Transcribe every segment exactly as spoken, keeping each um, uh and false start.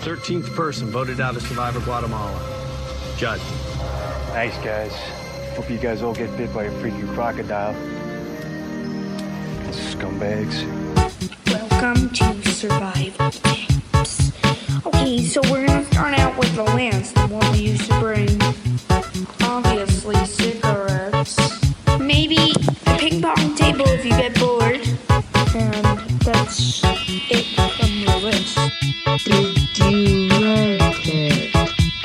thirteenth person voted out of Survivor Guatemala. Judd. Thanks, guys. Hope you guys all get bit by a freaking crocodile. Scumbags. Welcome to Survival Tips. Okay, so we're gonna start out with the lance, the one we used to bring. Obviously, cigarettes. Maybe a ping pong table if you get bored. And that's it from the list. Did you like it?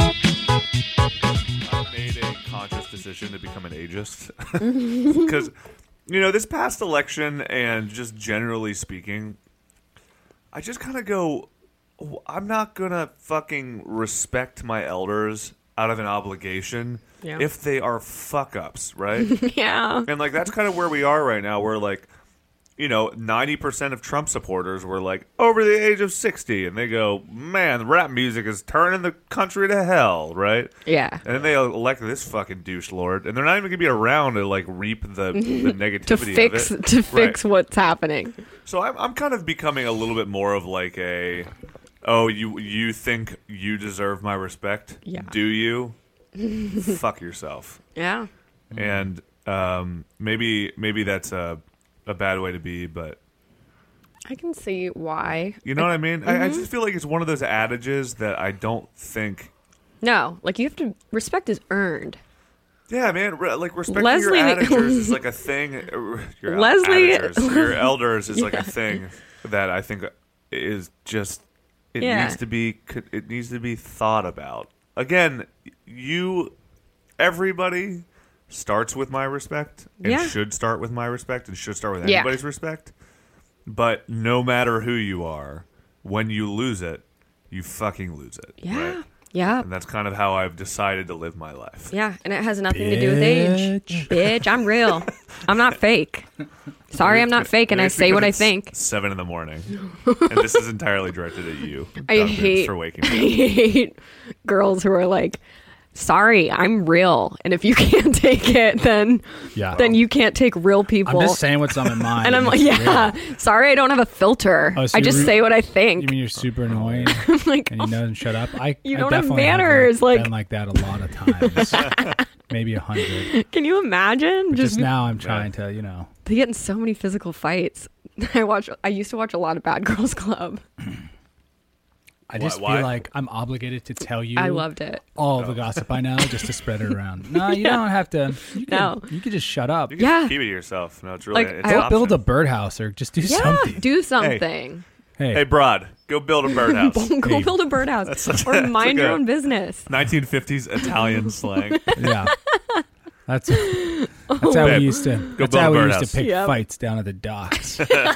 I made a conscious decision to become an ageist. Because, you know, this past election and just generally speaking, I just kind of go, I'm not going to fucking respect my elders out of an obligation Yeah. if they are fuck-ups, right? Yeah. And, like, that's kind of where we are right now. We're, like, you know, ninety percent of Trump supporters were, like, over the age of sixty. And they go, man, rap music is turning the country to hell, right? Yeah. And then they elect this fucking douche lord. And they're not even going to be around to, like, reap the, the negativity to fix of it. to fix Right. what's happening. So I'm, I'm kind of becoming a little bit more of, like, a... Oh, you you think you deserve my respect? Yeah. Do you? Fuck yourself. Yeah. And um, maybe maybe that's a a bad way to be, but I can see why. you know what I mean? Mm-hmm. I, I just feel like it's one of those adages that I don't think. No, like you have to respect is earned. Yeah, man. Re- like respecting Leslie- your additors is like a thing. uh, Your el- Leslie- additors, your elders is like a thing that I think is just. It Yeah. needs to be. It needs to be thought about. Again, you, everybody starts with my respect and Yeah. should start with my respect and should start with Yeah. anybody's respect. But no matter who you are, when you lose it, you fucking lose it. Yeah. Right? Yeah. And that's kind of how I've decided to live my life. Yeah, and it has nothing to do with age. Bitch, I'm real. I'm not fake. Sorry, I'm not fake, and Maybe I it's say what because I it's think. Seven in the morning, and this is entirely directed at you. I Dumb bitch, hate for waking I me up. hate girls who are like, "Sorry, I'm real," and if you can't take it, then Yeah. then you can't take real people. I'm just saying what's on my mind. and I'm like, It's yeah, real. sorry, I don't have a filter. Oh, so I you just re- say what I You think. mean you're super annoying I'm like, and you don't shut up? I You I don't have definitely manners, like- been like that a lot of times, maybe a hundred. can you imagine? Just now, I'm trying to, you know. They get in so many physical fights. I watch. I used to watch a lot of Bad Girls Club. I just Why- why? feel like I'm obligated to tell you. I loved it. all of the gossip I know just to spread it around. No, you don't have to. You can, No. you can just shut up. You can Yeah. just keep it to yourself. No, it's really Like, it's I- an Go build a option. birdhouse or just do Yeah, something. do something. Hey, Hey, broad, go build a birdhouse. Go Hey. build a birdhouse such or a- that's mind like your a- own business. nineteen fifties Italian slang. yeah. That's that's how Babe, we used to. build That's a how we used birdhouse. to pick Yep. fights down at the docks.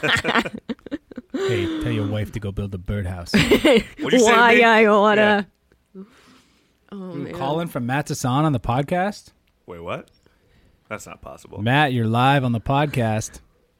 Hey, tell your wife to go build a birdhouse. What'd you say to Why me? I wanna? Oh man. Calling from Matt Tassan on the podcast. Wait, what? That's not possible. Matt, you're live on the podcast.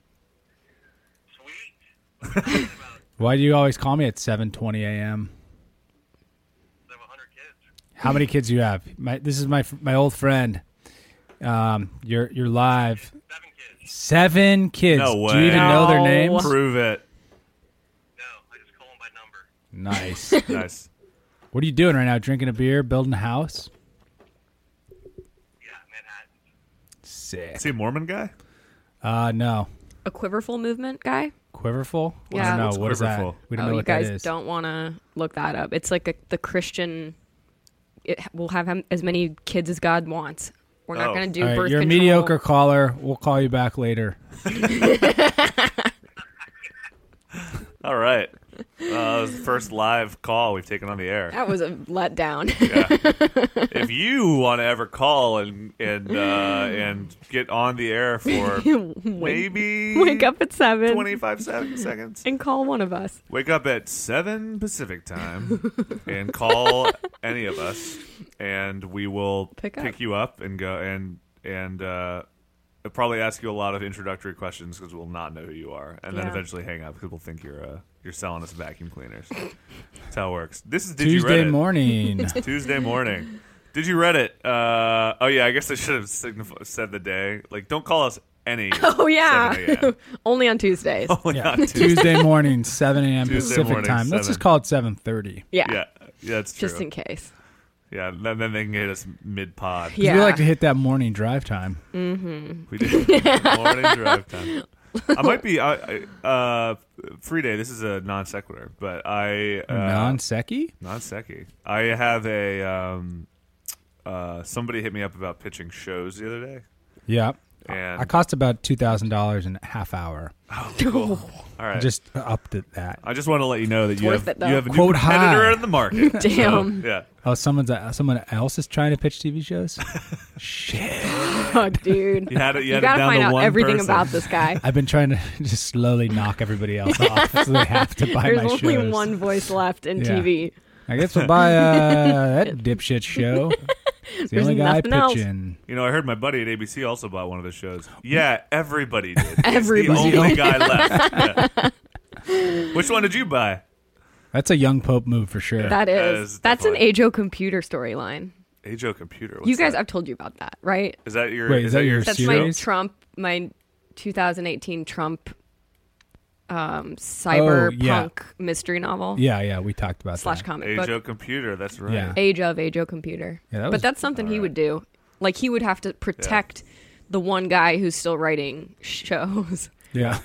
Sweet. Why do you always call me at seven twenty a.m.? I have one hundred kids. How many kids do you have? My, this is my my old friend. Um, you're you're live. Seven kids. Seven kids. No Do way. you even know their No. names? Prove it. No, I just call them by number. Nice. Nice. What are you doing right now? Drinking a beer, building a house? Yeah, Manhattan. Sick. Is he a Mormon guy? Uh, no. A quiverful movement guy? Quiverful? I Yeah. don't know. What's What is that? quiverful? We don't Oh, know you what guys that is. don't want to look that up. It's like a, the Christian. It will have him- as many kids as God wants. We're not Oh. going to do All right, birth you're a control. mediocre caller. We'll call you back later. All right. Uh, that was the first live call we've taken on the air. That was a letdown. Yeah. If you want to ever call and and uh, and get on the air for maybe Wake up at seven twenty-five se- seconds. and call one of us. Wake up at seven Pacific time and call any of us, and we will Pick up. pick you up and go and and uh, I'll probably ask you a lot of introductory questions because we'll not know who you are, and then Yeah. eventually hang up because we'll think you're uh, you're selling us vacuum cleaners. That's how it works. This is Did You Tuesday Reddit? morning. Tuesday morning. Did you Reddit? Uh, oh yeah, I guess I should have signif- said the day. Like, don't call us any. Oh yeah, seven a.m. only on Tuesdays. Only Yeah. on Tuesday. Tuesday morning, seven a.m. Tuesday Pacific morning, time. Let's seven. just call it seven thirty. Yeah, Yeah, yeah, that's true. just in case. Yeah, then, then they can get us mid pod. Yeah. We like to hit that morning drive time. We did morning drive time. I might be I, I, uh, free day. This is a non sequitur, but I uh, Non secky? non sequi. I have a um, uh, somebody hit me up about pitching shows the other day, Yeah. and I cost about two thousand dollars in a half hour. oh, cool. All right. Just upped at that. I just want to let you know that you worth have it, though. you have a new Quote competitor high. in the market. Damn. So, yeah. Oh, someone's uh, someone else is trying to pitch T V shows? Shit. Fuck, dude. You had it. You, You had gotta it down find to out one everything person. about this guy. I've been trying to just slowly knock everybody else off so they have to buy There's my only shows. one voice left in Yeah. T V. I guess we'll buy uh, that dipshit show. It's the There's only guy nothing else. pitching. You know, I heard my buddy at A B C also bought one of the shows. Yeah, everybody did. Everybody. He's the only guy left. Yeah. Which one did you buy? That's a young Pope move for sure. That That is. is That's an definitely- Ajo computer storyline. Ajo Computer. What's You guys, that? I've told you about that, right? Is that your? Wait, is that your That's series? my Trump, my two thousand eighteen Trump um, cyberpunk yeah. mystery novel Yeah, yeah, we talked about slash that. comic Ajo book. Computer? That's right. Yeah. Age of Ajo Computer. Yeah, that was- but that's something he would do. Like he would have to protect the one guy who's still writing shows Yeah.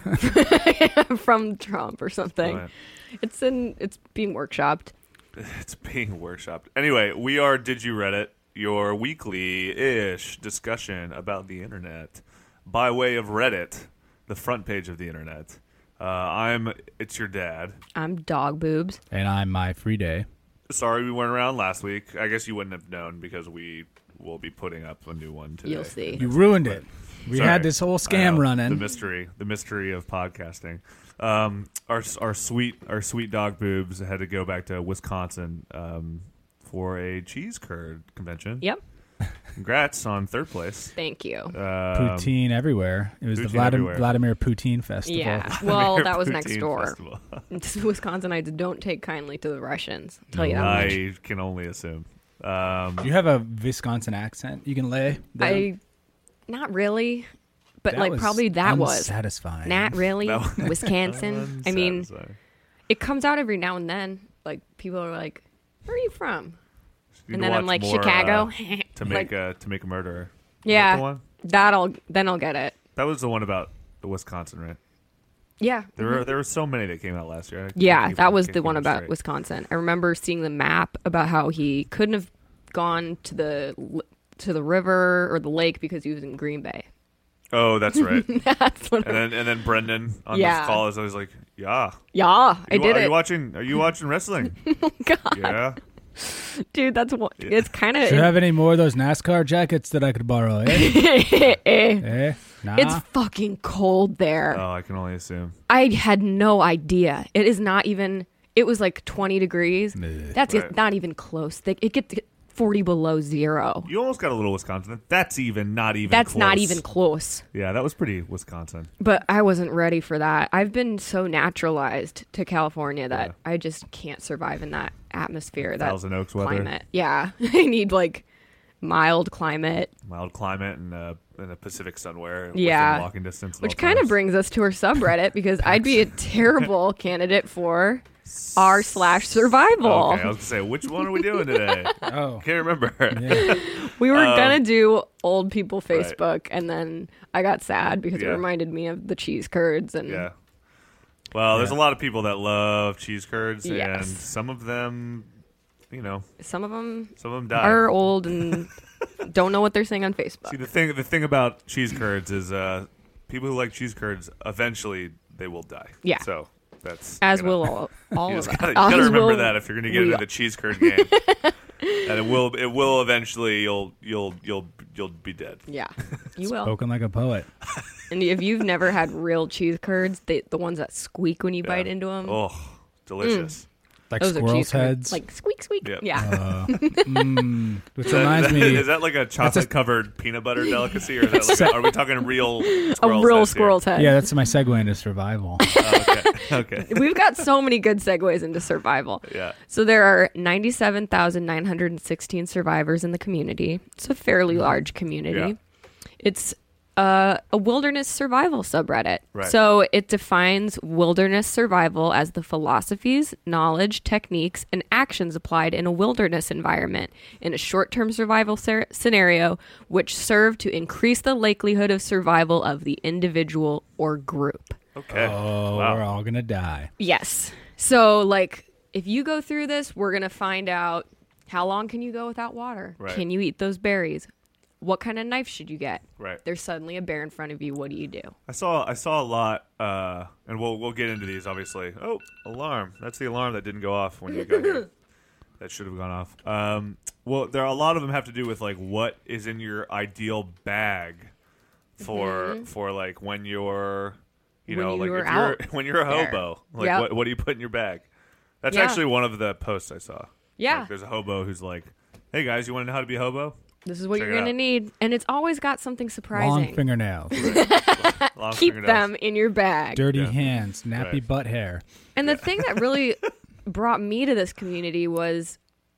from Trump or something. Right. It's in. It's being workshopped. It's being worshipped. Anyway, we are Did You Reddit, your weekly-ish discussion about the internet by way of Reddit, the front page of the internet. Uh, I'm It's Your Dad. I'm dog boobs. And I'm my free day. Sorry we weren't around last week. I guess you wouldn't have known because we will be putting up a new one today. You'll see. You ruined it. We Sorry. had this whole I scam know, running. The mystery, the mystery of podcasting. Um, our our sweet our sweet dog boobs had to go back to Wisconsin um, for a cheese curd convention. Yep. Congrats on third place. Thank you. Um, Poutine everywhere. It was the Poutine Vladimir, everywhere. Vladimir Poutine Festival. Yeah. Well, Vladimir that was Poutine next door. Festival. Wisconsinites don't take kindly to the Russians. I'll tell you that much. I can only assume. Um, Do you have a Wisconsin accent you can lay? down? I, not really, but That like was probably that was unsatisfying. not really That was- Wisconsin. I mean, Unsatisfying. it comes out every now and then. Like people are like, "Where are you from?" You And need to then I'm watch like, more, "Chicago." uh, to make Like, a to make a murderer. Is that yeah, the one? that'll then I'll get it. That was the one about the Wisconsin, right? Yeah. There were there were so many that came out last year. I can't Yeah, keep that them- was can't the keep one them about straight. Wisconsin. I remember seeing the map about how he couldn't have gone to the l- to the river or the lake because he was in Green Bay. Oh, that's right. and That's what. then and then Brendan on Yeah. this call is always like, "Yeah, yeah, Are I you, did are it, you watching? Are you watching wrestling? God, Yeah, dude. That's what. It's kind Do you of. have any more of those NASCAR jackets that I could borrow? Eh? eh? Nah. It's fucking cold there. Oh, I can only assume. I had no idea. It is not even. It was like twenty degrees. That's Right. not even close. They, it gets forty below zero. You almost got a little Wisconsin. That's even not even. That's not close. even close. Yeah, that was pretty Wisconsin. But I wasn't ready for that. I've been so naturalized to California that Yeah. I just can't survive in that atmosphere. That Thousand Oaks weather. climate. Yeah, I need like mild climate. Mild climate and uh, and a Pacific sunwear. Yeah. within walking distance. at Which all kind of times. brings us to our subreddit because I'd be a terrible candidate for r slash survival. Okay, I was gonna say, which one are we doing today? Oh. Can't remember. Yeah. We were Um, gonna do old people right. Facebook, and then I got sad because Yeah. it reminded me of the cheese curds and Yeah. Well, there's a Yeah. lot of people that love cheese curds, and Yes. some of them, you know, some of them some of them die. are old and don't know what they're saying on Facebook. See, the thing, the thing about cheese curds is, uh, people who like cheese curds eventually they will die. Yeah. So that's As you know, will all, all you of just us. gotta, you gotta As remember will that if you're gonna get we into all. the cheese curd game, and it will, it will eventually, you'll, you'll, you'll, you'll be dead. Yeah, you will. Spoken like a poet. And if you've never had real cheese curds, they, the ones that squeak when you bite Yeah. into them, Oh, delicious. Like those are squirrel's cheese curds. heads. Like squeak, squeak. Yep. Yeah. Uh, mm, which Is that- reminds is that- me. is that like a chocolate covered peanut butter delicacy, or is that like a, are we talking real? A Squirrel's real heads here? squirrel's head. Yeah, that's my segue into survival. Oh, okay. Okay. We've got so many good segues into survival. Yeah. So there are ninety-seven thousand nine hundred sixteen survivors in the community. It's a fairly large community. Yeah. It's uh, a wilderness survival subreddit. Right. So it defines wilderness survival as the philosophies, knowledge, techniques, and actions applied in a wilderness environment in a short-term survival ser- scenario which serve to increase the likelihood of survival of the individual or group. Okay. Oh, Wow. we're all gonna die. Yes. So, like, if you go through this, we're going to find out how long can you go without water? Right. Can you eat those berries? What kind of knife should you get? Right. There's suddenly a bear in front of you. What do you do? I saw I saw a lot, uh, and we'll we'll get into these obviously. Oh, alarm! That's the alarm that didn't go off when you got here. That should have gone off. Um, well, there are a lot of them have to do with like what is in your ideal bag for for like when you're you When know you like were if you're out when you're a there. hobo. Like Yep. what what do you put in your bag? That's Yeah. actually one of the posts I saw. Yeah. Like, there's a hobo who's like, "Hey guys, you want to know how to be a hobo? This is what Check you're it going to out. need. And it's always got something Long surprising. fingernails, Long Keep fingernails." them in your bag. dirty Yeah. hands, nappy Right. butt hair. And the thing that really brought me to this community was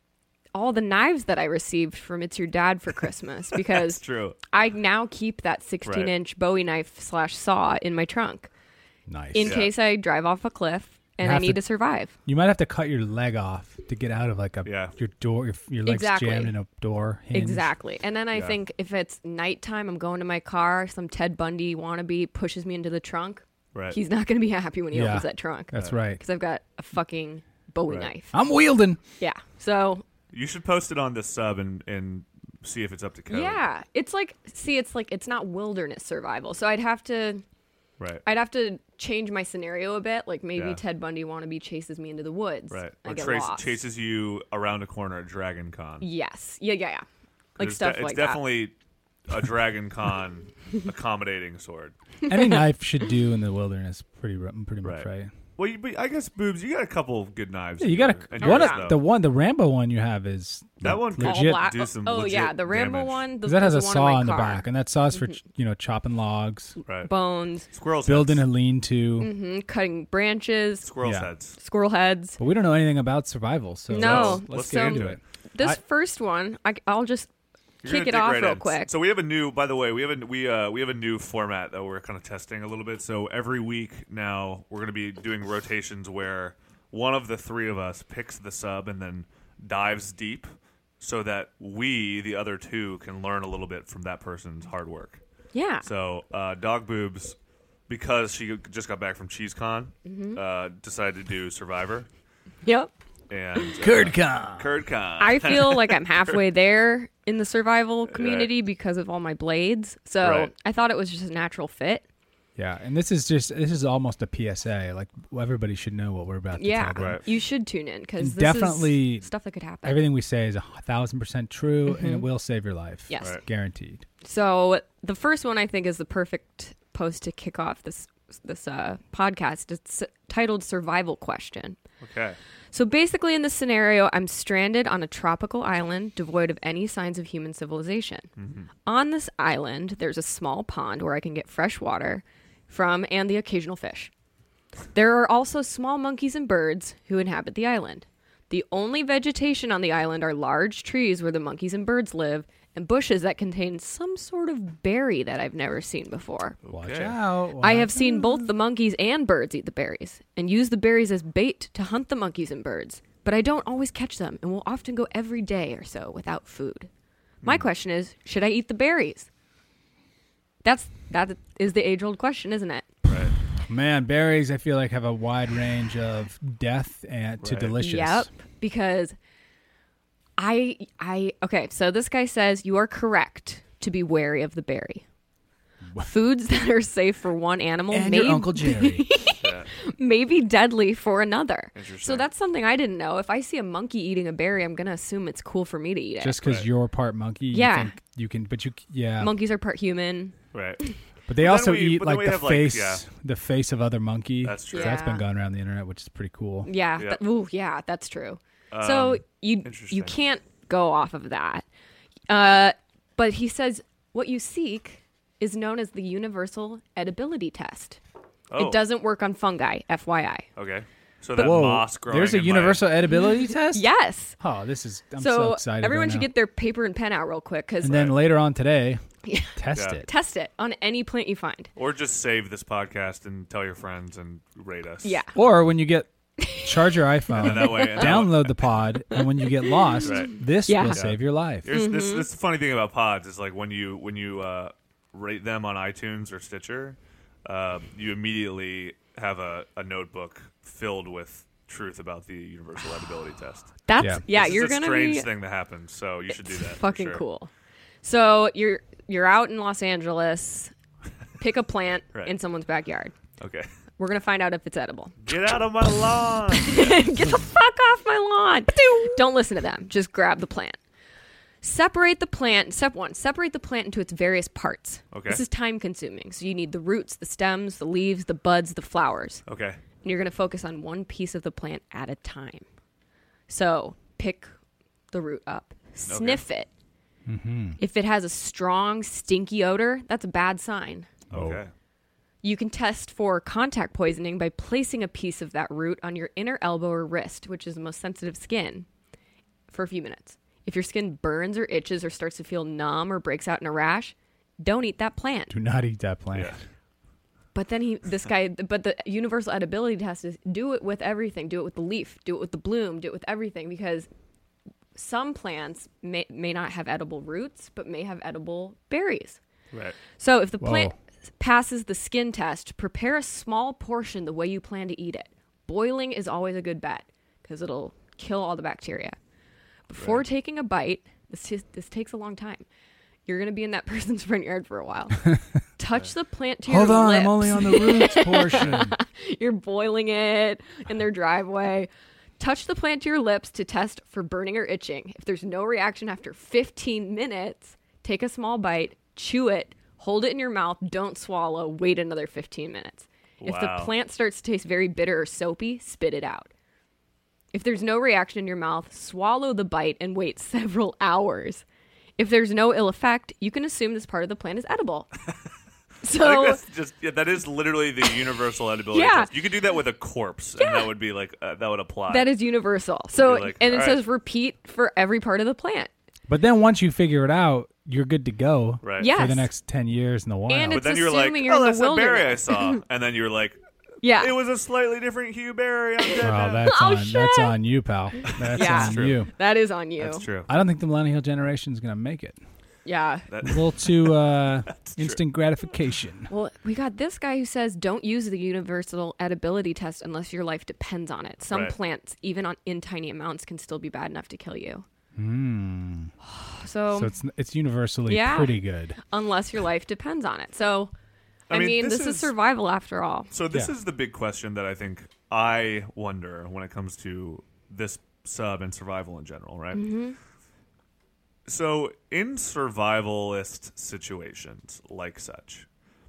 all the knives that I received from It's Your Dad for Christmas That's because true. I now keep that sixteen inch Bowie knife slash saw in my trunk Nice. in Yeah. case I drive off a cliff and I have need to- to survive. You might have to cut your leg off to get out of like a Yeah. your door. Your, your legs Exactly. jammed in a door hinge. Exactly. And then I Yeah. think if it's nighttime, I'm going to my car, some Ted Bundy wannabe pushes me into the trunk. Right. He's not going to be happy when he Yeah. opens that trunk That's right. because I've got a fucking Bowie Right. knife. I'm wielding. Yeah. So, You should post it on the sub and, and see if it's up to code. yeah. It's like, see, it's like, it's not wilderness survival. So I'd have to, Right. I'd have to change my scenario a bit. Like maybe Yeah. Ted Bundy wannabe chases me into the woods. Right. I Or get trace, lost. chases you around a corner at Dragon Con. Yes. Yeah, yeah, yeah. Like It's stuff de- like It's that. definitely a Dragon Con accommodating sword. Any knife should do in the wilderness. Pretty ru- pretty much Right. right. Well, you, but I guess, Boobs, you got a couple of good knives. Yeah, you got And a yours, one. though. Of, the one, the Rambo one you have is That one could All legit. black. do some oh legit yeah, the Rambo damage. one. The, Because that has a the one in my saw in the car. Mm-hmm. back, and that saw's for you know chopping logs, Right. Bones, Squirrels building a heads. lean-to. hmm cutting branches, Squirrels Yeah. heads. squirrel heads. But we don't know anything about survival, so No. let's, let's Let's get so- into it. This I- first one, I, I'll just You're kick gonna it dig off right real in. quick. So we have a new, by the way, we have a we uh we have a new format that we're kind of testing a little bit. So every week now we're going to be doing rotations where one of the three of us picks the sub and then dives deep, so that we, the other two, can learn a little bit from that person's hard work. yeah. So uh, Dog Boobs, because she just got back from CheeseCon, Mm-hmm. uh, decided to do Survivor Yep. and uh, Kurdcon. CurdCon. I feel like I'm halfway there in the survival community because of all my blades. So Right. I thought it was just a natural fit. Yeah, and this is just this is almost a P S A. Like everybody should know what we're about to Yeah. tell them. Right. You should tune in because And definitely is stuff that could happen. Everything we say is a thousand percent true, and it will save your life. Mm-hmm. Yes. Right. Guaranteed. So the first one I think is the perfect post to kick off this this uh, podcast. It's titled "Survival Question." Okay. So basically, in this scenario, I'm stranded on a tropical island devoid of any signs of human civilization. Mm-hmm. On this island, there's a small pond where I can get fresh water from and the occasional fish. There are also small monkeys and birds who inhabit the island. The only vegetation on the island are large trees where the monkeys and birds live and bushes that contain some sort of berry that I've never seen before. Watch Okay. out. I watch have seen both the monkeys and birds eat the berries and use the berries as bait to hunt the monkeys and birds, but I don't always catch them and will often go every day or so without food. My question is, should I eat the berries? That's that is the age-old question, isn't it? Right. Man, berries I feel like have a wide range of death and to Right. delicious. Yep, because I I okay, so this guy says you are correct to be wary of the berry. Foods that are safe for one animal And may, your Uncle Jerry. Yeah. may be deadly for another. Interesting. So that's something I didn't know. If I see a monkey eating a berry, I'm gonna assume it's cool for me to eat it. Just because Right. you're part monkey, you Yeah. think you can, but you, yeah. Monkeys are part human. Right. But they But then also we- eat but then like we the have, like, face, yeah. the face of other monkey. That's true. So that's been Yeah. going around the internet, which is pretty cool. Yeah. Yeah. That, ooh, yeah, that's true. so Um, you interesting. you can't go off of that. Uh, but he says what you seek is known as the universal edibility test. Oh. It doesn't work on fungi, F Y I. Okay. So that Whoa, moss growing. there's a in my- universal edibility test? Yes. Oh, this is, I'm so, so, excited everyone right should now. get their paper and pen out real quick because And then later on today, Yeah. test Yeah. it. test it on any plant you find. Or just save this podcast and tell your friends and rate us. Yeah. Or when you get, charge your iPhone, And that way, and that way- download the pod, and when you get lost, Right. this Yeah. will Yeah. save your life. Here's, Mm-hmm. this, this is the funny thing about pods is like when you when you uh, rate them on iTunes or Stitcher, uh, you immediately have a, a notebook filled with truth about the universal edibility test. That's Yeah. yeah. This you're is a gonna strange be thing that happens, so you should do that. for fucking sure. cool. So you're you're out in Los Angeles. Pick a plant Right. in someone's backyard. Okay. We're gonna find out if it's edible. Get out of my lawn. Get the fuck off my lawn. Don't listen to them. Just grab the plant. Separate the plant. Step one, separate the plant into its various parts. Okay. This is time consuming. So you need the roots, the stems, the leaves, the buds, the flowers. Okay. And you're going to focus on one piece of the plant at a time. So pick the root up, sniff it. If it has a strong, stinky odor, that's a bad sign. Okay. You can test for contact poisoning by placing a piece of that root on your inner elbow or wrist, which is the most sensitive skin, for a few minutes. If your skin burns or itches or starts to feel numb or breaks out in a rash, don't eat that plant. Do not eat that plant. Yeah. But then he, this guy, but the universal edibility test is do it with everything. Do it with the leaf. Do it with the bloom. Do it with everything because some plants may, may not have edible roots, but may have edible berries. Right. So if the Whoa. plant passes the skin test, prepare a small portion the way you plan to eat it. Boiling is always a good bet because it'll kill all the bacteria. Before Right. taking a bite, this just, this takes a long time. You're going to be in that person's front yard for a while. Touch the plant to Hold your on, lips. I'm only on the roots portion. You're boiling it in their driveway. Touch the plant to your lips to test for burning or itching. If there's no reaction after fifteen minutes, take a small bite, chew it, hold it in your mouth, don't swallow, wait another fifteen minutes. If the Wow. plant starts to taste very bitter or soapy, spit it out. If there's no reaction in your mouth, swallow the bite and wait several hours. If there's no ill effect, you can assume this part of the plant is edible. I So think that's just yeah, that is literally the universal edibility Yeah. test. You could do that with a corpse, and that would be like uh, that would apply. that is universal. So You're like, and it all says right. repeat for every part of the plant. But then once you figure it out, you're good to go right. Yeah. for Yes. the next ten years in the wild. And But it's then you're like, assuming you're oh, in that's the a berry I wilderness. saw, and then you're like, Yeah. it was a slightly different hue berry. I'm dead Oh, now. that's Oh, on that's shit. on you, pal. That's Yeah. on True. you. That is on you. That's true. I don't think the millennial generation is going to make it. Yeah. That, A little too uh, instant gratification. Well, we got this guy who says don't use the universal edibility test unless your life depends on it. Some Right. plants, even on in tiny amounts, can still be bad enough to kill you. Mm. So, So it's it's universally Yeah. pretty good. unless your life depends on it. So, I, I mean, mean, this this, is, is- survival after all. so this Yeah. is the big question that I think I wonder when it comes to this sub and survival in general, right? Mm-hmm. So in survivalist situations like such,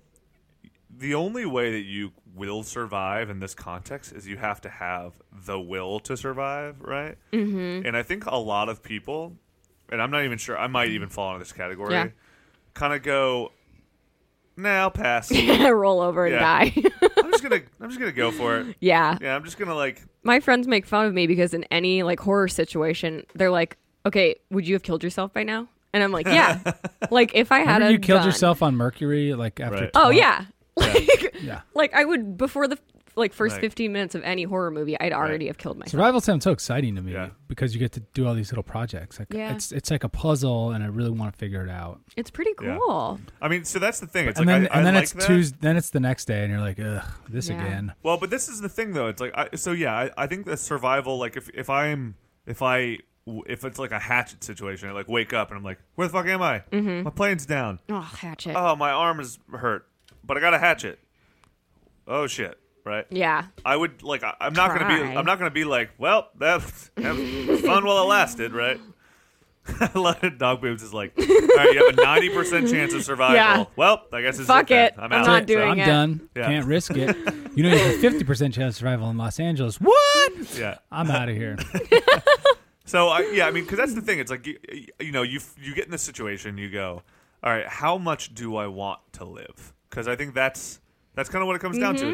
the only way that you will survive in this context is you have to have the will to survive, right? Mm-hmm. And I think a lot of people, and I'm not even sure, I might even fall into this category, Yeah. kind of go, nah, I'll pass. Roll over and Yeah. die. I'm just gonna, I'm just gonna go for it. yeah. Yeah, I'm just gonna like, My friends make fun of me because in any like horror situation, they're like, "Okay, would you have killed yourself by now?" And I'm like, "Yeah." Like if I had Remember a you killed gun- yourself on Mercury like after Right. Oh twelve? yeah. Like, Yeah. like I would before the like first Right. fifteen minutes of any horror movie, I'd already have killed myself. Survival sounds so exciting to me Yeah. because you get to do all these little projects. Like Yeah. it's it's like a puzzle, and I really want to figure it out. It's pretty Yeah. cool. I mean, so that's the thing. It's and like then I, and I then like it's that. Tuesday, then it's the next day, and you're like, ugh, this Yeah. again. Well, but this is the thing, though. It's like, I, so yeah, I, I think the survival, like, if if I'm, if I, if it's like a hatchet situation, I like wake up and I'm like, where the fuck am I? Mm-hmm. My plane's down. Oh, hatchet. Oh, my arm is hurt, but I got a hatchet. Oh shit! Right? Yeah. I would like. I, I'm not gonna be. Try. I'm not gonna be like, well, that, that was fun while it lasted, right? I love it. Dog boobs is like, all right, you have a ninety percent chance of survival. Yeah. Well, I guess it's Fuck then. it. I'm I'm out. not doing I'm it. done. Yeah. Can't risk it. You know, you have a fifty percent chance of survival in Los Angeles. What? Yeah. I'm out of here. So I, yeah, I mean, because that's the thing. It's like you, you know, you you get in this situation, you go, all right, how much do I want to live? Because I think that's that's kind of what it comes down to. It's like,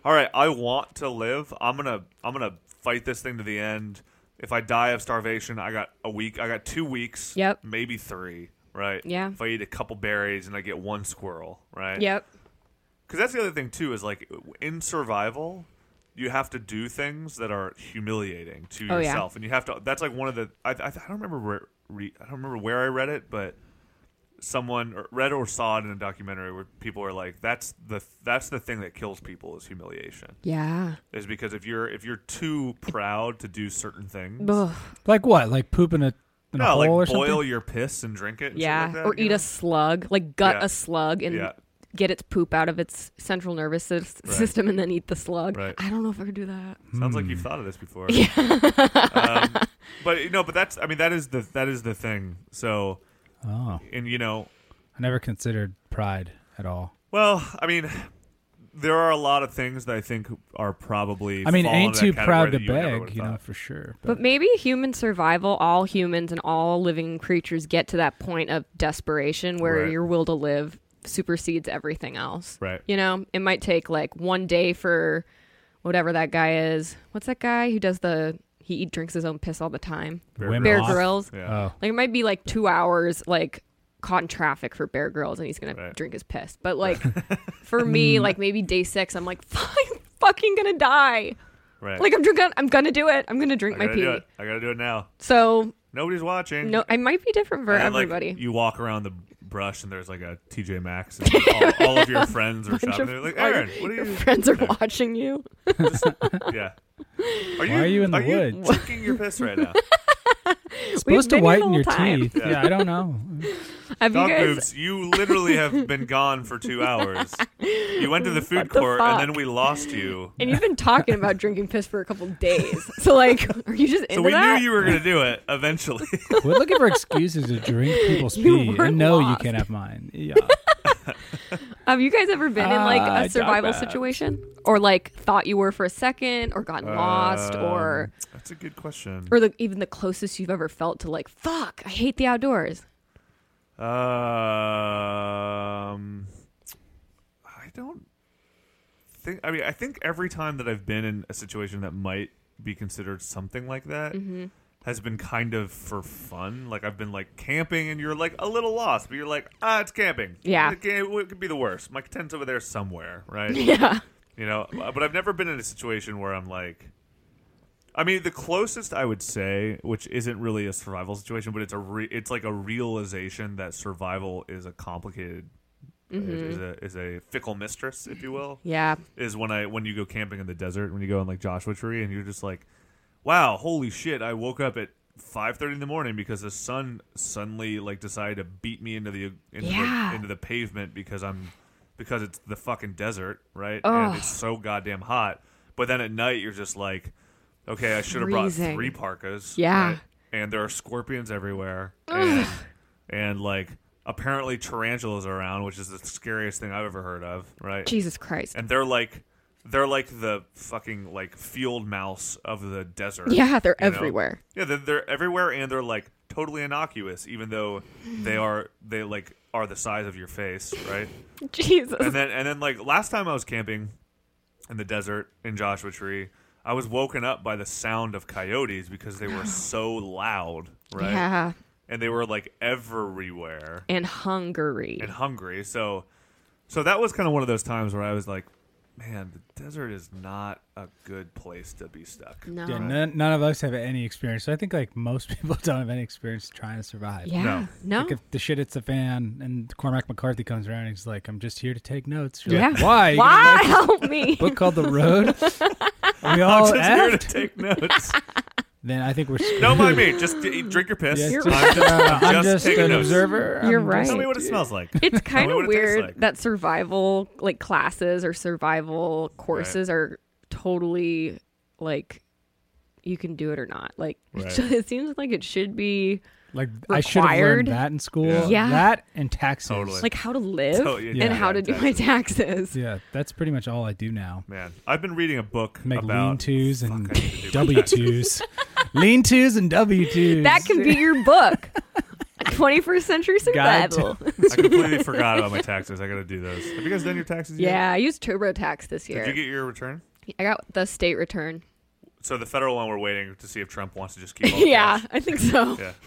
all right, I want to live. I'm gonna I'm gonna fight this thing to the end. If I die of starvation, I got a week. I got two weeks. Yep. Maybe three. Right. Yeah. If I eat a couple berries and I get one squirrel. Right. Yep. Because that's the other thing too. Is like in survival, you have to do things that are humiliating to Oh, yeah. yourself, and you have to. That's like one of the. I, I, I don't remember where. Re, I don't remember where I read it, but someone or read or saw it in a documentary where people are like, "That's the that's the thing that kills people is humiliation." Yeah. Is because if you're if you're too proud to do certain things, Ugh. Like what? Like pooping a in a no, hole like or boil something? your piss and drink it, and shit Yeah. like that, or you eat know? a slug, like gut Yeah. a slug and Yeah. get its poop out of its central nervous sys- Right. system and then eat the slug. Right. I don't know if I could do that. Sounds like Hmm. you've thought of this before. um, but you know, but that's I mean that is the that is the thing. So, Oh, and you know, I never considered pride at all. well, I mean, there are a lot of things that I think are probably. I mean, fall ain't into that too proud to category that you never beg, would've you know, thought. for sure. But maybe human survival, all humans and all living creatures get to that point of desperation where Right. your will to live supersedes everything else. Right. You know, it might take like one day for whatever that guy is. What's that guy who does the he eat, drinks his own piss all the time? Wim Bear Hof? Grylls. Yeah. Oh, Like it might be like two hours like caught in traffic for Bear Grylls and he's gonna Right. drink his piss. But like for me, like maybe day six, I'm like, I'm fucking gonna die. Right. Like I'm drinking, I'm gonna do it. I'm gonna drink I my gotta pee. do it. I gotta do it now. So Nobody's watching. no, I might be different for And then, like, everybody. you walk around the brush and there's like a T J Maxx and all, all of your friends are Bunch shopping. of- They're like, all Aaron, your- what are Your you? friends are Yeah. watching you. Yeah. Are Why are you in the are woods? You drinking your piss right now? it's supposed to been here the whiten whole your time. teeth. Yeah. Yeah. I don't know. Have Dog you guys? boobs, you literally have been gone for two hours. You went to the food What the court fuck? and then we lost you. And you've been talking about drinking piss for a couple days. So like, are you just into So we that? knew you were going to do it eventually. We're looking for excuses to drink people's You pee. weren't And no, you lost. can't have mine. Yeah. Have you guys ever been in like Ah, a survival dog bags. situation, or like thought you were for a second, or gotten lost, or Um, that's a good question. or the, even the closest you've ever felt to like, fuck, I hate the outdoors. Um, I don't think. I mean, I think every time that I've been in a situation that might be considered something like that Mm-hmm. has been kind of for fun. Like I've been like camping, and you're like a little lost, but you're like, ah, it's camping. Yeah. it, can, it could be the worst. My tent's over there somewhere, right? Yeah. You know, but I've never been in a situation where I'm like, I mean, the closest I would say, which isn't really a survival situation, but it's a re- it's like a realization that survival is a complicated, is a is a fickle mistress, if you will. Yeah. Is when I when you go camping in the desert, when you go on like Joshua Tree, and you're just like, wow, holy shit! I woke up at five thirty in the morning because the sun suddenly like decided to beat me into the into, Yeah. the, into the pavement because I'm because it's the fucking desert, right? Ugh. And it's so goddamn hot. But then at night you're just like, okay, I should have brought Freezing. three parkas. Yeah. right? And there are scorpions everywhere, and and like apparently tarantulas are around, which is the scariest thing I've ever heard of, right? Jesus Christ. And they're like they're like the fucking like field mouse of the desert. Yeah, they're you know? everywhere. Yeah, they're, they're everywhere, and they're like totally innocuous, even though they are they like are the size of your face, right? Jesus. And then and then like last time I was camping in the desert in Joshua Tree, I was woken up by the sound of coyotes because they were so loud, right? Yeah. And they were like everywhere And hungry. and hungry. So so that was kind of one of those times where I was like, man, the desert is not a good place to be stuck. No. Yeah, none, none of us have any experience. So I think like most people don't have any experience trying to survive. Yeah. No. No. Like if the shit hits the fan and Cormac McCarthy comes around and he's like, I'm just here to take notes. You're Yeah. like, why? You Why? gonna write Help me. this book called The Road? we I'm all just here to effed? take notes. Then I think we're screwed. Don't mind me. Just d- drink your piss. Yes, You're just, I'm just, uh, I'm just just taking an notes. observer. You're I'm right. just- Tell me what it smells like. It's Tell kind me of what it tastes weird like. that survival like classes or survival courses are totally like you can do it or not. Like Right. it seems like it should be Like I should have required. learned that in school. Yeah. Yeah. That and taxes. Totally. like how to live So, yeah, and yeah, how to do my taxes. Yeah, that's pretty much all I do now. Man, I've been reading a book Make about lean-tos and Fuck, I need to do my W twos. Lean-tos and W twos. That can be your book. twenty-first century Guide to- survival. I completely forgot about my taxes. I got to do those. Have you guys done your taxes yet? Yeah, I used TurboTax this year. Did you get your return? I got the state return. So the federal one, we're waiting to see if Trump wants to just keep all the Yeah, cash. I think so. Yeah.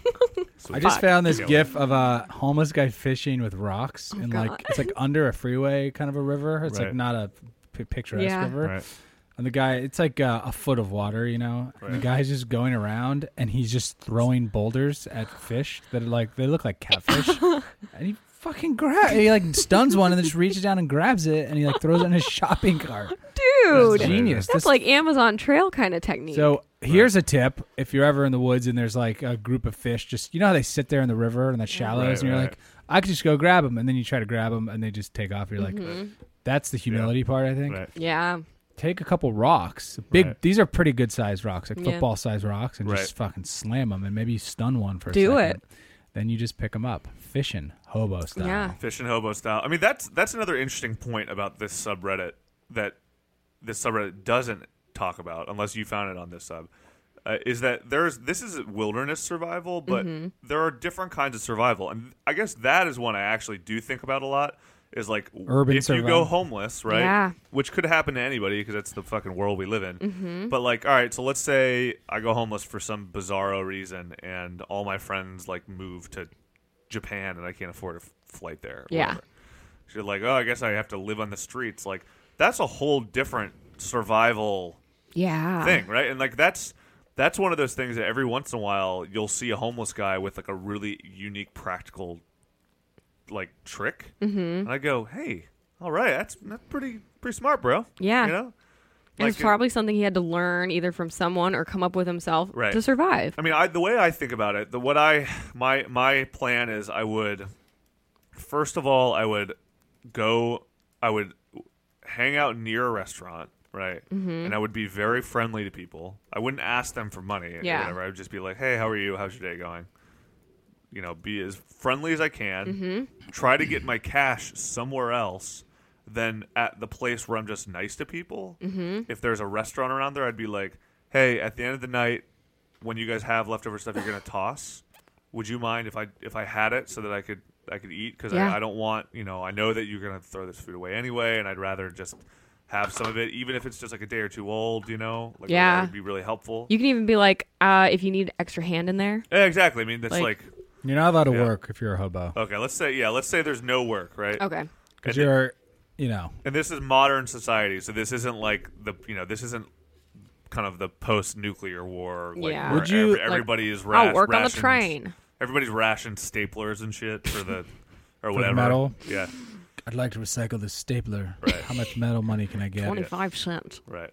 I just Fuck. found this Yeah. gif of a homeless guy fishing with rocks, and God. like it's like under a freeway, kind of a river. It's Right. like not a p- picturesque Yeah. river. Right. And the guy, it's like uh, a foot of water, you know. And the Right. guy's just going around, and he's just throwing boulders at fish that are like they look like catfish, and he fucking grab, he like stuns one, and then just reaches down and grabs it, and he like throws it in his shopping cart. Dude, Genius. that's This- like Amazon Trail kind of technique. So here's a tip: if you're ever in the woods and there's like a group of fish, just you know how they sit there in the river and that shallows, Right, and you're right. like, I could just go grab them, and then you try to grab them, and they just take off. You're Mm-hmm. like, that's the humility part, I think. Right. yeah. Take a couple rocks, big. Right. These are pretty good sized rocks, like Yeah. football sized rocks, and Right. just fucking slam them, and maybe you stun one for a Do second. it. Then you just pick them up, fishing hobo style. Yeah. Fish and hobo style. I mean, that's that's another interesting point about this subreddit that this subreddit doesn't talk about, unless you found it on this sub, uh, is that there's this is wilderness survival, but there are different kinds of survival, and I guess that is one I actually do think about a lot. Is like Urban if you survival. go homeless, right? Yeah. Which could happen to anybody because that's the fucking world we live in. But like, all right, so let's say I go homeless for some bizarro reason, and all my friends like move to Japan, and I can't afford a f- flight there. or Yeah. whatever. So you're like, oh, I guess I have to live on the streets. Like, that's a whole different survival Yeah. thing, right? And like, that's that's one of those things that every once in a while you'll see a homeless guy with like a really unique practical like trick, mm-hmm. and I go, hey, all right, that's that's pretty pretty smart, bro. Yeah. you know. And it's Like, probably something he had to learn either from someone or come up with himself Right. to survive. I mean, I, the way I think about it, the what I my my plan is, I would first of all, I would go, I would hang out near a restaurant, right, Mm-hmm. and I would be very friendly to people. I wouldn't ask them for money or Yeah. whatever. I would just be like, hey, how are you? How's your day going? You know, be as friendly as I can. Mm-hmm. Try to get my cash somewhere else than at the place where I'm just nice to people. Mm-hmm. If there's a restaurant around there, I'd be like, hey, at the end of the night, when you guys have leftover stuff you're gonna toss, would you mind if I if I had it so that I could I could eat? Because Yeah. I, I don't want, you know, I know that you're gonna throw this food away anyway, and I'd rather just have some of it, even if it's just like a day or two old. You know, like Yeah. that would be really helpful. You can even be like, uh, if you need extra hand in there. yeah, exactly. I mean, that's Like- like, You're not allowed to Yeah. work if you're a hobo, okay. Let's say yeah. Let's say there's no work, right? Okay. because And you're, you know, And this is modern society, so this isn't like the you know this isn't kind of the post-nuclear war. Like, Yeah. where Would you- every- everybody is ra- I'll work on the rationed- train. Everybody's rationed staplers and shit for the or the whatever metal? Yeah, I'd like to recycle this stapler. Right. How much metal money can I get? twenty-five cents. right.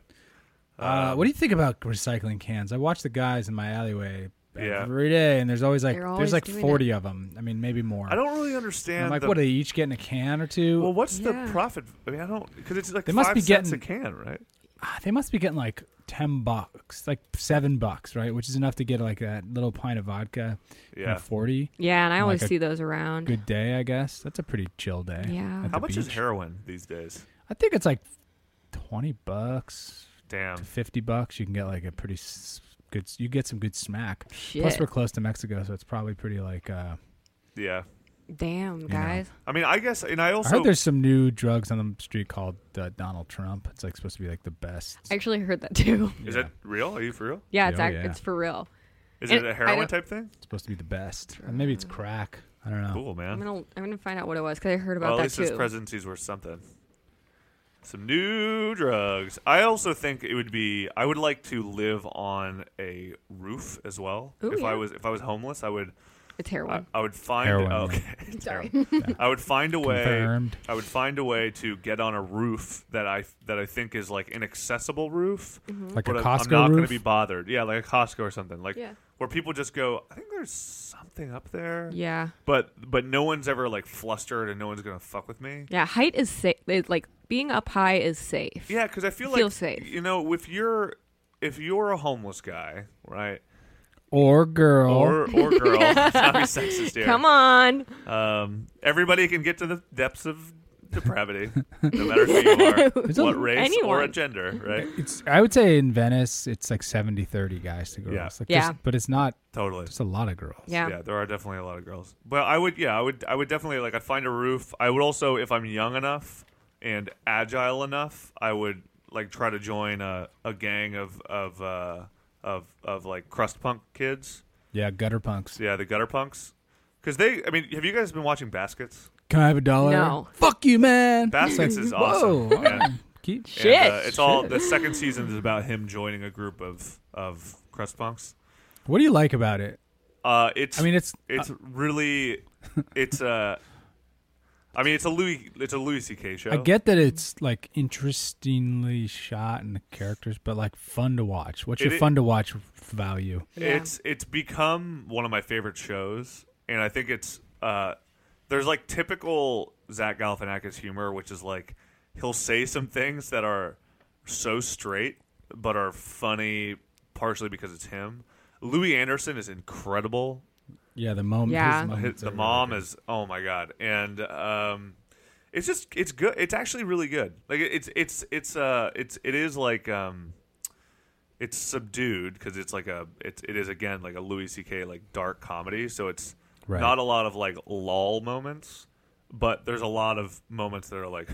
Uh, what do you think about recycling cans? I watch the guys in my alleyway Yeah. every day, and there's always like They're always there's like doing forty of them. I mean, maybe more. I don't really And understand. I'm like, the, what are they each getting a can or two? Well, what's Yeah. the profit? I mean, I don't because it's like They must five be cents getting- a can, right? Ah, they must be getting like ten bucks, like seven bucks, right? Which is enough to get like that little pint of vodka. Yeah. And forty. Yeah, and I Like always a see those around. Good day, I guess. That's a pretty chill day. Yeah. at How the much is beach. heroin these days? I think it's like twenty bucks Damn. to fifty bucks. You can get like a pretty s- good. You get some good smack. Shit. Plus, we're close to Mexico, so it's probably pretty like. uh Yeah. Damn, guys. I mean, I guess, and I I also heard there's some new drugs on the street called uh, Donald Trump. It's like supposed to be like the best. I actually heard that too. is Yeah. it real? Are you for real? Yeah, it's Oh, act- yeah. it's for real. Is And it a I heroin don't- type thing? It's supposed to be the best. Or maybe it's crack. I don't know. Cool, I'm man. gonna I'm gonna find out what it was because I heard about Well, at that least his too. presidency's worth something. Some new drugs. I also think it would be. I would like to live on a roof as well. Ooh, if I yeah. was if I was homeless, I would. It's I, heroin. I would find. Heroin, oh, yeah. okay. Sorry. I would find a way. Confirmed. I would find a way to get on a roof that I that I think is like an accessible roof. Like But a I'm- Costco I'm not going roof. to be bothered. Yeah, like a Costco or something. Like Yeah. where people just go. I think there's something up there. Yeah. But but no one's ever like flustered and no one's gonna fuck with me. Yeah. Height is safe. Like being up high is safe. Yeah, because I feel Feel like safe. you know if you're if you're a homeless guy, right, Or girl. or or girl, not be sexist here. Come on. Um, everybody can get to the depths of depravity, no matter who you are, There's a- what race or anyone. a gender, right? It's. I would say in Venice, it's like seventy thirty guys to girls. Yeah. Like Yeah. there's- But it's not. Totally. There's a lot of girls. Yeah. Yeah, there are definitely a lot of girls. But I would, yeah, I would, I would definitely like. I'd find a roof. I would also, if I'm young enough and agile enough, I would like try to join a, a gang of of uh, of of like crust punk kids. Yeah, gutter punks. Yeah, the gutter punks. Because they, I mean, have you guys been watching Baskets? Can I have a dollar? No. Fuck you, man. Baskets is awesome. Whoa. And- Keep. Shit. And, uh, it's all the second season is about him joining a group of of crust punks. What do you like about it? Uh, it's I mean, it's. it's really it's uh I mean it's a Louis it's a Louis C K show. I get that it's like interestingly shot and the characters, but like fun to watch. What's your It i- fun to watch value? Yeah. It's it's become one of my favorite shows, and I think it's uh there's like typical Zach Galifianakis humor, which is like he'll say some things that are so straight but are funny partially because it's him. Louis Anderson is incredible. Yeah, the moment. Yeah. his His- moments the are really mom good. is oh my god, and um, it's just it's good. It's actually really good. Like it- it's it's it's uh it's it is like um, it's subdued because it's like a it's it is again like a Louis C K like dark comedy. So it's Right. not a lot of like lull moments, but there's a lot of moments that are like,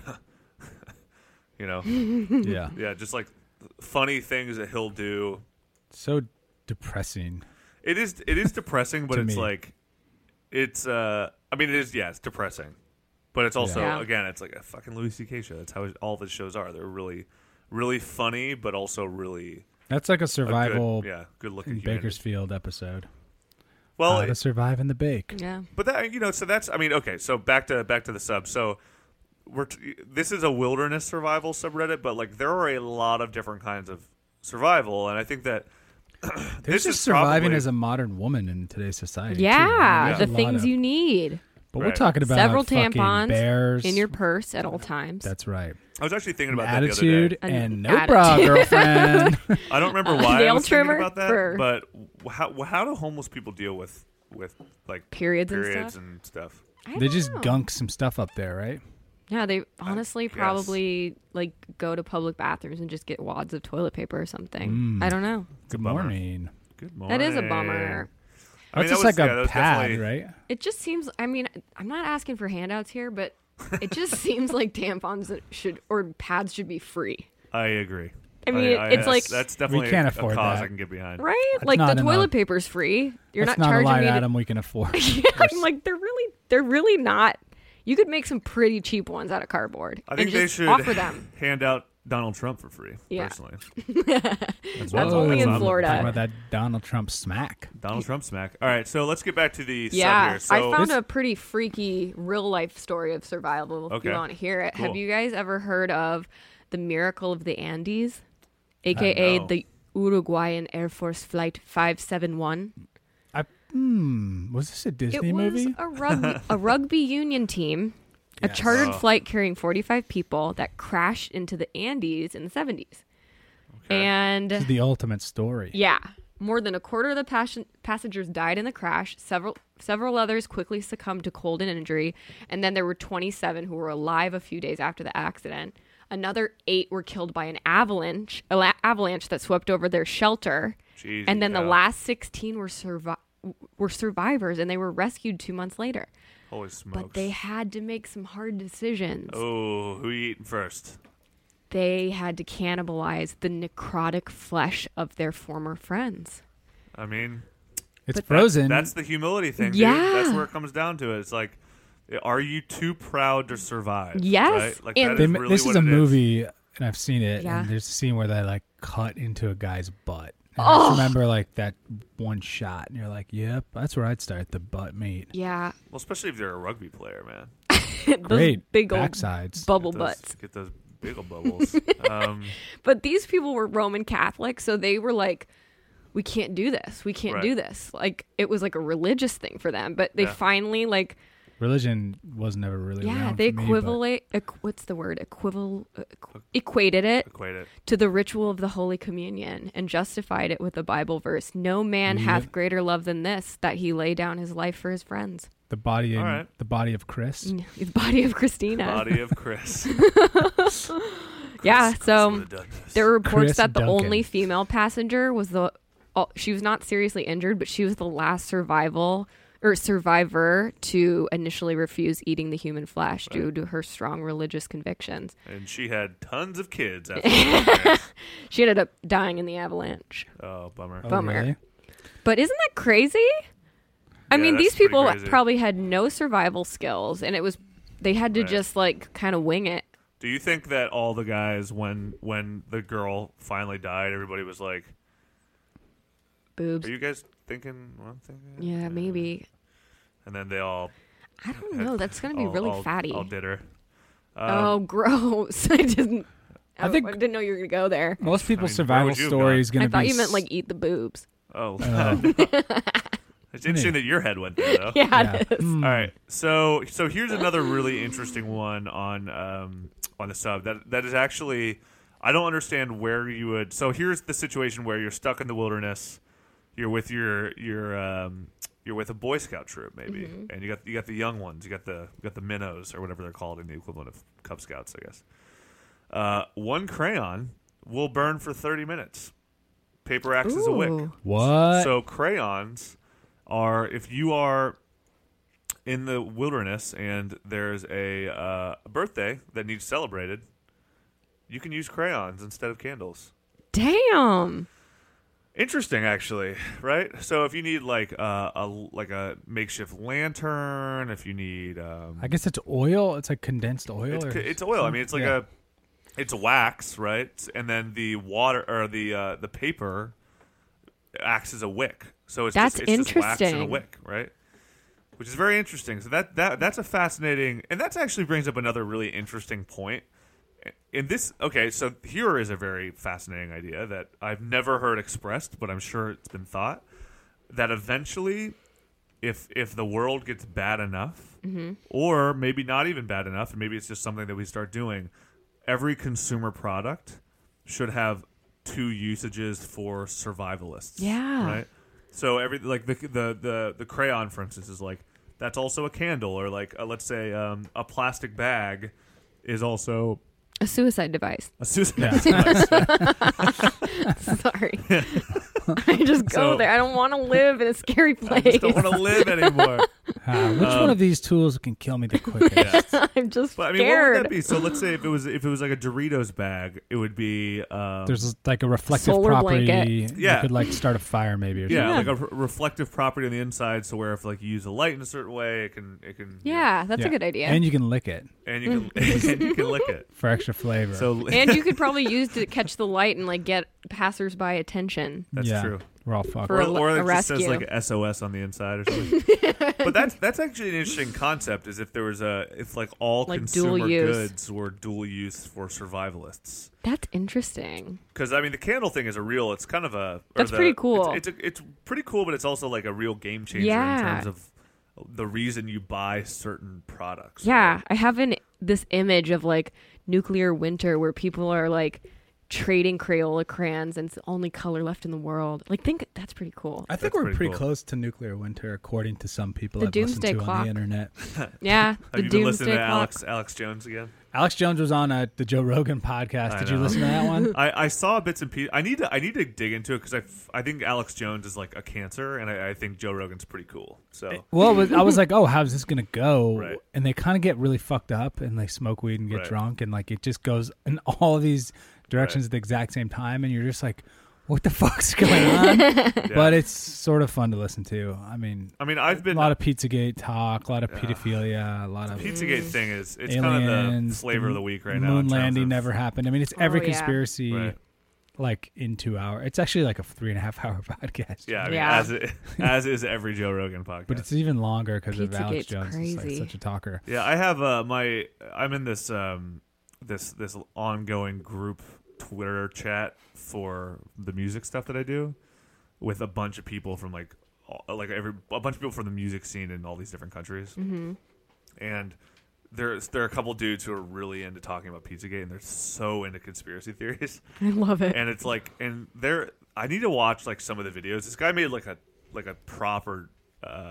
you know, Yeah, yeah, just like funny things that he'll do. so depressing. It is it is depressing, but To it's me. like it's uh I mean it is yeah, it's depressing. But it's also Yeah. again, it's like a fucking Louis C K show. That's how all of his shows are. They're really really funny but also really That's like a a survival good, yeah, good looking in Bakersfield episode. Well, How to survive in the bake. Yeah. but that you know, so that's I mean, okay, so back to back to the sub. So we're t- this is a wilderness survival subreddit, but like there are a lot of different kinds of survival, and I think that There's this just is surviving probably- as a modern woman in today's society. too. Yeah, There's the a lot things of- you need. But we're Right. talking about Several fucking tampons bears in your purse at all times. That's right. I was actually thinking about that the other Attitude day. An and no bra, attitude. girlfriend. I don't remember Uh, why I nail was thinking trimmer about that, for- but how how do homeless people deal with with like Periods and periods stuff? and stuff? I They don't just know. gunk some stuff up there, right? Yeah, they honestly guess. probably like go to public bathrooms and just get wads of toilet paper or something. Mm. I don't know. Good bummer. morning. Good morning. That is a bummer. I mean, That's just that was- like yeah, that a was pad, definitely- right? It just seems. I mean, I'm not asking for handouts here, but it just seems like tampons that should or pads should be free, I agree. I mean, it's that's- like- that's definitely can't a afford cause that. I can get behind. right? That's like the not toilet enough. paper's free. You're That's not not a charging line me. To, item we can afford. yeah, I'm like they're really, they're really not. You could make some pretty cheap ones out of cardboard. I think and they just should offer them. hand out Donald Trump for free. Yeah. Personally, That's Whoa. only in That's not- Florida. Talking about that Donald Trump smack. Donald Trump smack. All right, so let's get back to the Yeah, sub here. So I found This- a pretty freaky real life story of survival. If Okay. you want to hear it, Cool. have you guys ever heard of the Miracle of the Andes, aka no. the Uruguayan Air Force Flight five seven one? I, hmm, was this a Disney It was movie? a rugby a rugby union team, a Yes. chartered Oh. flight carrying forty-five people that crashed into the Andes in the seventies. And This is the ultimate story. yeah, more than a quarter of the pas- passengers died in the crash. Several several others quickly succumbed to cold and injury, and then there were twenty-seven who were alive a few days after the accident. Another eight were killed by an avalanche, ala- avalanche that swept over their shelter, Jeez, and then the yeah. last sixteen were survi- were survivors, and they were rescued two months later. Holy smokes! But they had to make some hard decisions. Oh, who you eating first? They had to cannibalize the necrotic flesh of their former friends. I mean, It's But- frozen. that's the humility thing. Dude. Yeah. That's where it comes down to it. It's like, are you too proud to survive? Yes, right? Like and- that They is ma- really this is what a it movie, and I've seen it. Yeah. And there's a scene where they like cut into a guy's butt. And I Oh. just remember like that one shot, and you're like, "Yep, that's where I'd start the butt meat." Yeah, Well, especially if you're a rugby player, man. those Great big old backsides. bubble Get those- butts. Get those big old bubbles. um, But these people were Roman Catholic, so they were like, "We can't do this. We can't Right. do this." Like it was like a religious thing for them. But they Yeah. finally like, Religion was never really yeah, around they for me, but equivalate. Equ- what's the word? Equival. Equ- equated it equate it. to the ritual of the Holy Communion and justified it with the Bible verse, "No man Yeah. hath greater love than this, that he lay down his life for his friends." the body, All in, right. the body of Chris. The body of Christina. Body of Chris. yeah, Chris so would've done this. there were reports Chris that the Duncan. only female passenger was the. Oh, she was not seriously injured, but she was the last survival or survivor to initially refuse eating the human flesh due to her strong religious convictions. And she had tons of kids after that. She ended up dying in the avalanche. Oh, bummer. Oh, Bummer. really? But isn't that crazy? I Yeah, mean, that's these pretty people crazy. probably had no survival skills, and it was they had to Right. just like kind of wing it. Do you think that all the guys, when when the girl finally died, everybody was like, Boobs. "Are you guys thinking what I'm thinking?" Yeah, maybe. And then they all. I don't know. That's gonna be all, really all, fatty. All did her. oh, gross! I didn't. I, I think- I didn't know you were gonna go there. Most people's where survival would you have story gone? is going I to be. thought you meant s- like eat the boobs. Oh, Oh. it's interesting that your head went there, though. Yeah, Yeah. it is. Mm. All right, so so here's another really interesting one on um, on the sub that that is actually I don't understand where you would. So here's the situation where you're stuck in the wilderness, you're with your your um, you're with a Boy Scout troop maybe, and you got you got the young ones, you got the you got the minnows or whatever they're called in the equivalent of Cub Scouts, I guess. Uh, one crayon will burn for thirty minutes. Paper acts as a wick. Ooh. What? So crayons are if you are in the wilderness and there's a, uh, a birthday that needs celebrated, you can use crayons instead of candles. Damn. Interesting, actually, right? So if you need like uh, a like a makeshift lantern, if you need, um, I guess it's oil. It's like condensed oil. it's, or it's oil. I mean, it's like Yeah. a it's wax, right? And then the water or the uh, the paper acts as a wick. So it's That's just, it's just wax in a interesting. wick, right? Which is very interesting. So that, that that's a fascinating, and that actually brings up another really interesting point. In this, okay, so here is a very fascinating idea that I've never heard expressed, but I'm sure it's been thought that eventually, if if the world gets bad enough, Mm-hmm. or maybe not even bad enough, and maybe it's just something that we start doing, every consumer product should have two usages for survivalists. Yeah. Right. So every like the the the, the crayon, for instance, is like that's also a candle, or like uh, let's say um, a plastic bag is also A suicide device. a suicide device. Sorry. I just go So- there. I don't want to live in a scary I place. just don't want to live anymore. Ah, which one of these tools can kill me the quickest? I'm just But I mean, scared. what would that be? So let's say if it was if it was like a Doritos bag, it would be um, There's like a reflective Solar property. blanket. You Yeah. could like start a fire maybe. Or yeah, Yeah. like a re- reflective property on the inside, so where if like you use a light in a certain way, it can it can Yeah, that's Yeah. a good idea. And you can lick it and you can and you can lick it. for extra flavor. So And you could probably use to catch the light and like get passersby attention. that's yeah, true. We're all fucked. For Or, a- or a it just says rescue. like S O S on the inside or something. But that's that's actually an interesting concept. Is if there was a if like all Like dual consumer use. goods were dual use for survivalists. That's interesting. Because I mean, the candle thing is a real. It's kind of a. or That's the- pretty cool. It's it's, a, it's pretty cool, but it's also like a real game changer Yeah. in terms of the reason you buy certain products. Yeah, right? I have an this image of like nuclear winter where people are like trading Crayola crayons and it's the only color left in the world. Like, think that's pretty cool. I think That's we're pretty pretty cool. close to nuclear winter, according to some people The I've listened doomsday to on clock. the internet. Yeah, the Have you been listening doomsday to clock. Alex Alex Jones again? Alex Jones was on uh, the Joe Rogan podcast. I Did you know. listen to that one? I, I saw bits and pieces. I need to I need to dig into it because I, f- I think Alex Jones is like a cancer, and I, I think Joe Rogan's pretty cool. So Well, it was, I was like, oh, how's this gonna go? Right. And they kind of get really fucked up and they smoke weed and get Right. drunk, and like it just goes in all of these directions Right. at the exact same time, and you're just like, what the fuck's going on? But it's sort of fun to listen to. I mean, I mean, I've a been lot of Pizzagate talk, a lot of pedophilia, a lot of Pizzagate thing is it's kind of the aliens. flavor of the week right now. Moon in terms landing of- never happened. I mean, it's every Oh, yeah. conspiracy. Right. Like in two hours. It's actually like a three and a half hour podcast. Yeah, I mean, Yeah. as it, as is every Joe Rogan podcast. But it's even longer because of Alex Pizzagate's Jones. He's like crazy. such a talker. Yeah, I have uh, my. I'm in this um, this this ongoing group Twitter chat for the music stuff that I do, with a bunch of people from like all, like every a bunch of people from the music scene in all these different countries, mm-hmm. and there's there are a couple dudes who are really into talking about Pizzagate, and they're so into conspiracy theories. I love it. And it's like, and there, I need to watch like some of the videos. This guy made like a like a proper uh,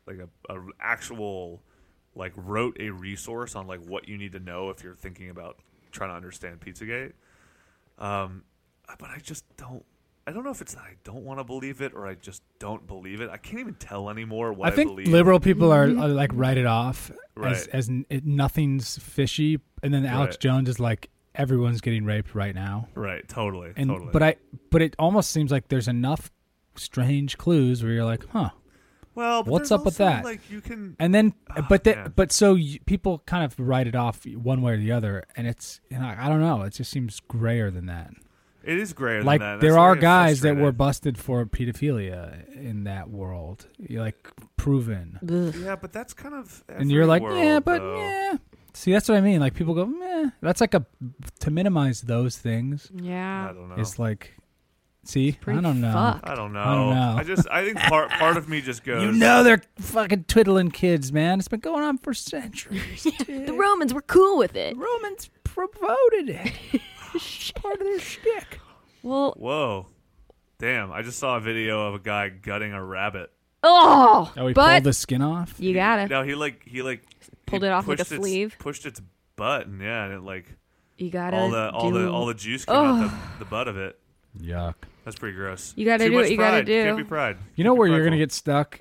like a, a actual like wrote a resource on like what you need to know if you're thinking about trying to understand Pizzagate. Um, but I just don't. I don't know if it's that I don't want to believe it or I just don't believe it. I can't even tell anymore what I, I think believe. liberal people are, are like write it off Right. as, as n- it, nothing's fishy, and then Alex Right. Jones is like everyone's getting raped right now. Right, totally, And totally. but I but it almost seems like there's enough strange clues where you're like, huh. well, but what's there's up with also, that? Like you can, And then, Oh, but the, man. but so y people kind of write it off one way or the other, and it's you know I don't know. It just seems grayer than that. it is grayer Like than that. there That's are very guys that frustrating. were busted for pedophilia in that world, You're like proven, Yeah, but that's kind of. and you're every like, world, yeah, but though. yeah. See, that's what I mean. Like people go, meh. That's like a to minimize those things. Yeah. I don't know. It's like, see, pretty I don't know. fucked. I don't know. I don't know. I just, I think part part of me just goes. You know they're fucking twiddling kids, man. It's been going on for centuries. The Romans were cool with it. The Romans promoted it. Part of their shtick. Well, Whoa, damn! I just saw a video of a guy gutting a rabbit. oh, Oh, he but pulled the skin off? you got it. No, he like he like Pulled he it off like a pushed its- sleeve? Pushed its butt, and yeah, and it like You got to all the all the do- all the juice came out the, the butt of it. Yuck. That's pretty gross. You gotta Too do much what you gotta pride. do. Can't be pride. You know Can't be where you're going to prideful. get stuck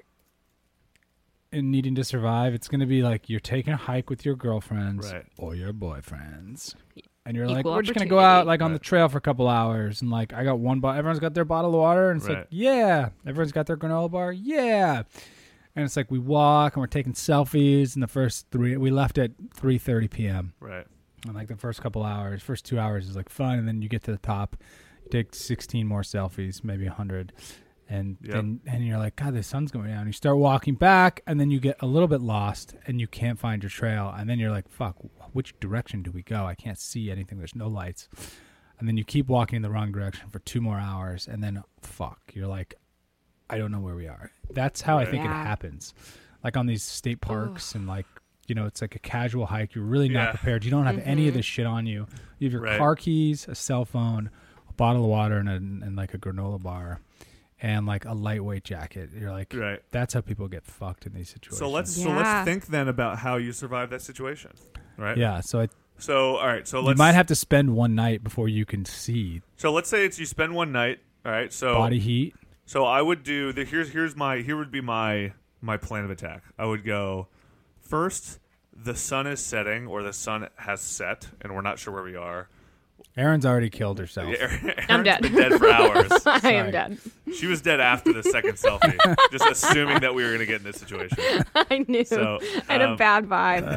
in needing to survive? It's going to be like you're taking a hike with your girlfriends Right. or your boyfriends. And you're like, Equal we're just going to go out opportunity. like on the Right. trail for a couple hours. And like, I got one bottle. Everyone's got their bottle of water. And it's like, Right. yeah. Everyone's got their granola bar. Yeah. And it's like we walk and we're taking selfies. And the first three, we left at three thirty p.m. Right. And like the first couple hours, first two hours is like fun, and then you get to the top, you take sixteen more selfies, maybe a hundred, and Yep. then and you're like, God, the sun's going down. You start walking back, and then you get a little bit lost, and you can't find your trail, and then you're like, fuck, which direction do we go? I can't see anything. There's no lights, and then you keep walking in the wrong direction for two more hours, and then fuck, you're like, I don't know where we are. That's how I Right. think Yeah. it happens, like on these state parks and like. You know, it's like a casual hike. You're really not Yeah. prepared. You don't have any of this shit on you. You have your Right. car keys, a cell phone, a bottle of water, and, a, and like a granola bar, and like a lightweight jacket. You're like, Right. that's how people get fucked in these situations. So let's so Yeah. let's think then about how you survive that situation. Right. yeah. So it, So all right. So you let's might have to spend one night before you can see So let's say it's you spend one night. All right. So body heat. So I would do the here's here's my here would be my my plan of attack. I would go first. The sun is setting, or the sun has set, and we're not sure where we are. Erin's already killed herself. Erin's I'm dead. been dead for hours. I Sorry. am dead. She was dead after the second selfie, just assuming that we were going to get in this situation. I knew. So, I had a um, bad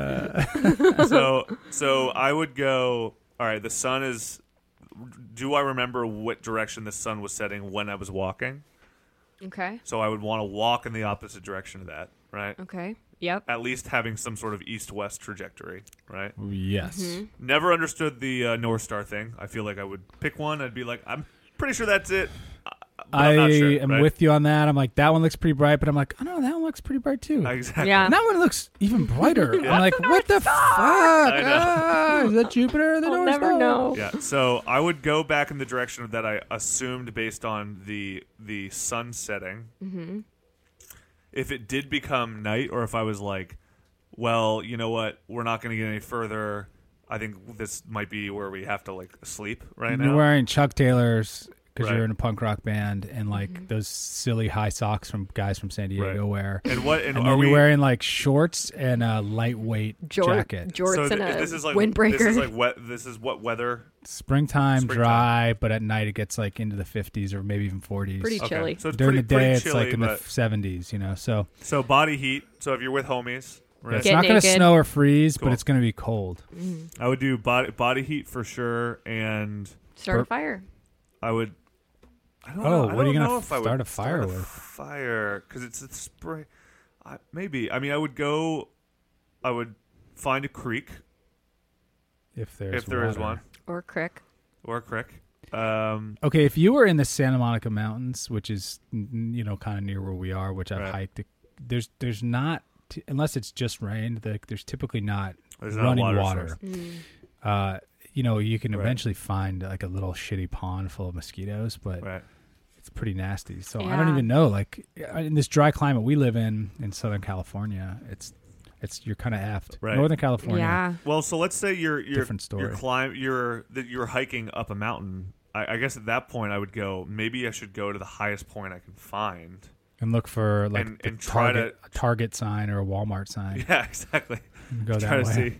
vibe. So, so I would go. All right, the sun is. Do I remember what direction the sun was setting when I was walking? okay. So I would want to walk in the opposite direction of that, right? Okay. Yep. At least having some sort of east-west trajectory, right? Yes. Mm-hmm. Never understood the uh, North Star thing. I feel like I would pick one. I'd be like, I'm pretty sure that's it. uh, but I I'm not sure, am right? with you on that. I'm like, that one looks pretty bright, but I'm like, oh no, that one looks pretty bright too. Exactly. Yeah. And that one looks even brighter. I'm like, what the fuck? I know. Ah, is that Jupiter or the I'll North never Star? know. Yeah. So I would go back in the direction that I assumed based on the the sun setting. Mm-hmm. If it did become night, or if I was like, well, you know what, we're not going to get any further. I think this might be where we have to like sleep right And now. you're wearing Chuck Taylors because Right. you're in a punk rock band, and like those silly high socks from guys from San Diego Right. wear. And what? And, And are then we you're wearing like shorts and a lightweight Jort, jacket. jorts so and th- a this is like windbreaker. This is like wet. This is what weather. Springtime, Springtime. dry, but at night it gets like into the fifties or maybe even forties. Pretty Okay. chilly. So it's During pretty, the day, pretty it's chilly, like in the but- seventies, you know. So So body heat. So if you're with homies, right? it's Get not going to naked. snow or freeze, Cool. but it's going to be cold. I would do body body heat for sure, and Start a Burp. fire. I would. I don't Oh, know. I what are you don't gonna know if I start would a fire start a with? Fire, because it's a spray. I, maybe. I mean, I would go. I would find a creek If there's if there is water. one, Or crick. or a creek. Um, Okay, if you were in the Santa Monica Mountains, which is n- you know kind of near where we are, which I've Right. hiked, there's there's not t- unless it's just rained. The, there's typically not There's not a running water water. source. Mm. Uh, you know, you can Right. eventually find like a little shitty pond full of mosquitoes, but right. it's pretty nasty. So I Yeah. don't even know. Like in this dry climate we live in in Southern California, it's it's you're kind of effed. Right. Northern California. Yeah. Well, so let's say you're you're Different story. you're climb you're that you're hiking up a mountain. I, I guess at that point I would go. Maybe I should go to the highest point I can find. And look for like And- the and try Target, to- a Target sign or a Walmart sign. Yeah, exactly. And go Try that to way. see.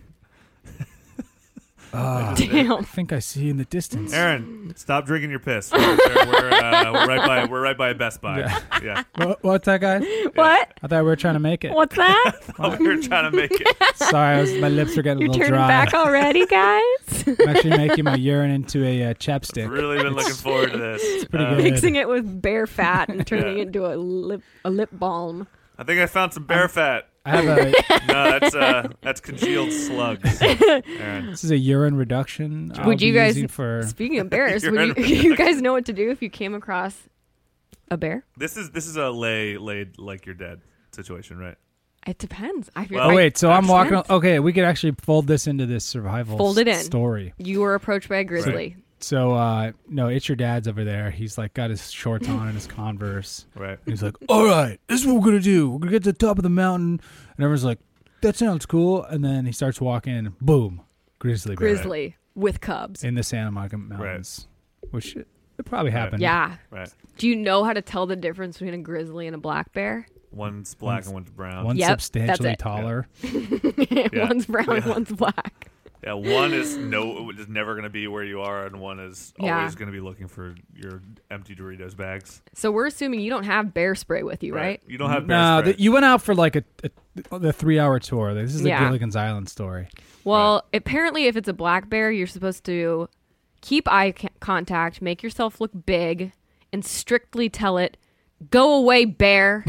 Ah, I Damn. think I see in the distance. Aaron, stop drinking your piss. We're, we're, uh, we're right by we're right by a Best Buy. Yeah. Yeah, What, what's that, guy? What? I thought we were trying to make it. What's that? oh, we were trying to make it. Sorry, I was, my lips are getting You're a little turning dry. back already, guys? I'm actually making my urine into a uh, chapstick. Really been looking forward to this. It's pretty good. Mixing it with bear fat and turning Yeah. it into a lip a lip balm. I think I found some bear fat. I have a. No, that's uh, that's congealed slugs. Aaron. This is a urine reduction. I'll Would you be guys? using for? Speaking of bears, You're would you, in- you guys know what to do if you came across a bear? This is this is a lay laid like you're dead situation, right? It depends. I feel Well, Oh like wait, so I'm walking. Depends. Okay, we could actually fold this into this survival Fold it s- in. story. you were approached by a grizzly. So uh no, it's your dad's over there. He's like got his shorts on and his Converse. Right. And he's like, "All right, this is what we're gonna do. We're gonna get to the top of the mountain." And everyone's like, "That sounds cool." And then he starts walking. Boom, grizzly bear Grizzly with cubs. in the Santa Monica Mountains, which it, it probably Right. happened. Yeah. Right. Do you know how to tell the difference between a grizzly and a black bear? One's black One's- and one's brown. One's Yep, that's substantially it. taller. Yeah. One's brown, Yeah. one's black. Yeah, one is no is never going to be where you are, and one is Yeah. always going to be looking for your empty Doritos bags. So we're assuming you don't have bear spray with you, right? You don't have bear No, spray. the, you went out for like a, a the three hour tour. This is Yeah. a Gilligan's Island story. Well, apparently, if it's a black bear, you're supposed to keep eye ca- contact, make yourself look big, and strictly tell it, "Go away, bear."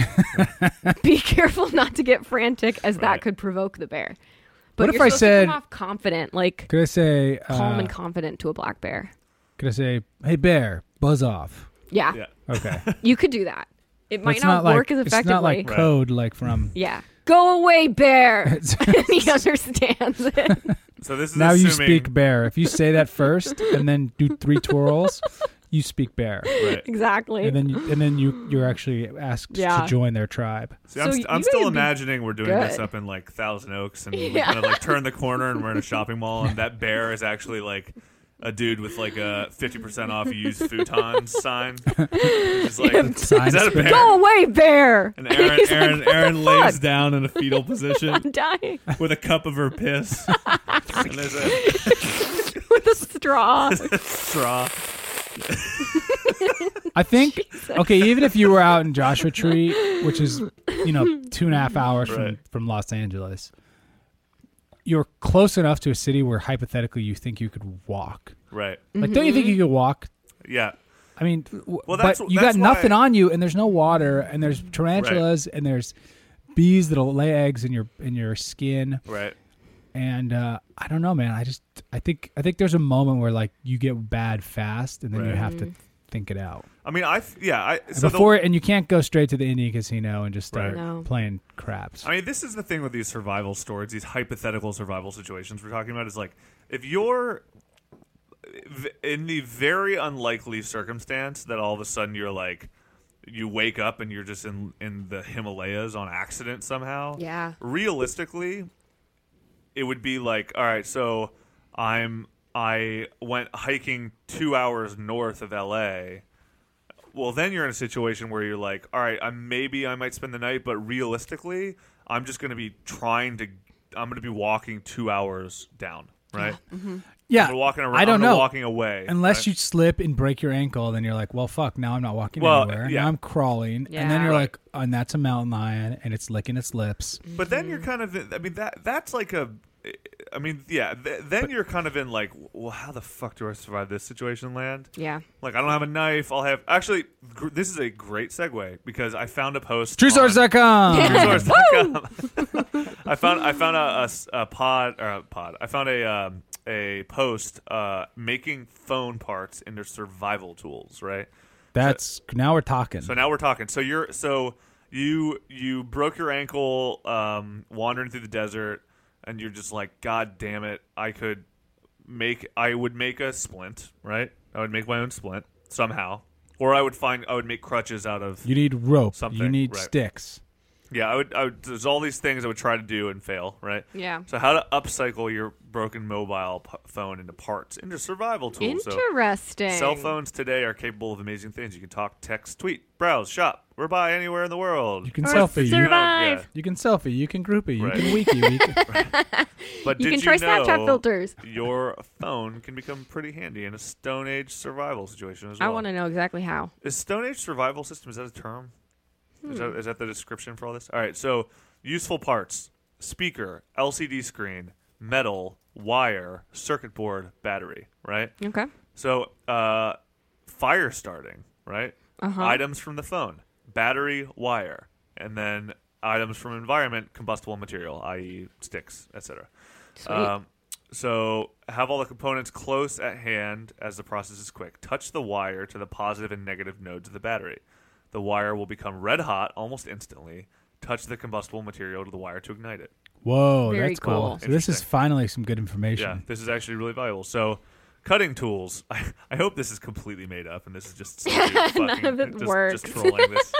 Be careful not to get frantic, as Right. that could provoke the bear. But What if you're I supposed said- to come off confident, like Could I say? calm Uh, and confident to a black bear? could I say, "Hey bear, buzz off"? Yeah, yeah. Okay. you could do that. It might It's not, like, work as effectively. It's not like Right. code, like from. Yeah, go away, bear. And he understands it. So this is Now you assuming, speak bear. If you say that first and then do three twirls, you speak bear, Right. Exactly. and then you, and then you you're actually asked Yeah. to join their tribe. See, I'm, So st- I'm you still gotta be imagining we're doing this good. up in like Thousand Oaks, and we Yeah. kind of like turn the corner, and we're in a shopping mall, and that bear is actually like a dude with like a fifty percent off used futons sign. Just like, is Sign that a spinner. bear? Go away, bear. And Aaron, He's like, Aaron, "What the Aaron lays fuck?" down in a fetal position I'm dying with a cup of her piss, and there's a with a straw. straw. I think okay, even if you were out in Joshua Tree, which is you know two and a half hours from Right. from Los Angeles, you're close enough to a city where hypothetically you think you could walk. Right. Like, don't you think you could walk? Yeah. I mean, w- Well, that's- but you that's got nothing why- on you, and there's no water, and there's tarantulas, and there's bees that'll lay eggs in your in your skin, Right. and uh, I don't know, man. I just I think I think there's a moment where like you get bad fast, and then you Right. have to think it out. I mean, I yeah. I And so the- before, and you can't go straight to the Indian casino and just start Right. No. playing craps. I mean, this is the thing with these survival stories, these hypothetical survival situations we're talking about. Is like if you're v- in the very unlikely circumstance that all of a sudden you're like you wake up and you're just in in the Himalayas on accident somehow. Yeah. Realistically, it would be like, all right, so I'm I went hiking two hours north of L A. Well, then you're in a situation where you're like, all right, I maybe I might spend the night, but realistically, I'm just going to be trying to. I'm going to be walking two hours down, right? Yeah, I'm walking around. I don't I'm know. Walking away, Unless right? you slip and break your ankle, then you're like, well, fuck. Now I'm not walking Well, anywhere. yeah. Now I'm crawling, and then Yeah. you're Right. like, oh, and that's a mountain lion, and it's licking its lips. But then you're kind of. I mean that that's like a. I mean, yeah. Th- then you're kind of in like, well, how the fuck do I survive this situation? Land. Yeah. Like, I don't have a knife. I'll have actually. Gr- this is a great segue because I found a post. True on- source dot com. True source dot com. I found I found a, a s- a pod or a pod. I found a um, a post uh, making phone parts into survival tools. Right. That's now we're talking. So now we're talking. So you're so you you broke your ankle um, wandering through the desert, and you're just like, God damn it! I could make I would make a splint. Right. I would make my own splint somehow. Or I would find I would make crutches out of. You need rope. Something, You need right. sticks. Yeah, I would, I would. There's all these things I would try to do and fail. Right. Yeah. So how to upcycle your broken mobile p- phone into parts, into survival tools. So Interesting. cell phones today are capable of amazing things. You can talk, text, tweet, browse, shop, or buy anywhere in the world. You can Or selfie. You, survive. Yeah. you can selfie. You can groupie. You Right. can wiki. You can, But You did can try you know Snapchat filters. Your phone can become pretty handy in a Stone Age survival situation as I well. want to know exactly how. Is Stone Age survival system, is that a term? Hmm. Is, that, is that the description for all this? All right, so useful parts: speaker, L C D screen, metal, wire, circuit board, battery. Right. Okay. So uh, fire starting. Right. Uh-huh. Items from the phone, battery, wire, and then items from environment, combustible material, that is, sticks, et cetera. Sweet. Um, so have all the components close at hand as the process is quick. Touch the wire to the positive and negative nodes of the battery. The wire will become red hot almost instantly. Touch the combustible material to the wire to ignite it. whoa, Very that's cool. cool. So this is Interesting. finally some good information. Yeah, this is actually really valuable. So cutting tools. I, I hope this is completely made up and this is just somebody fucking, of it just, works. just trolling this.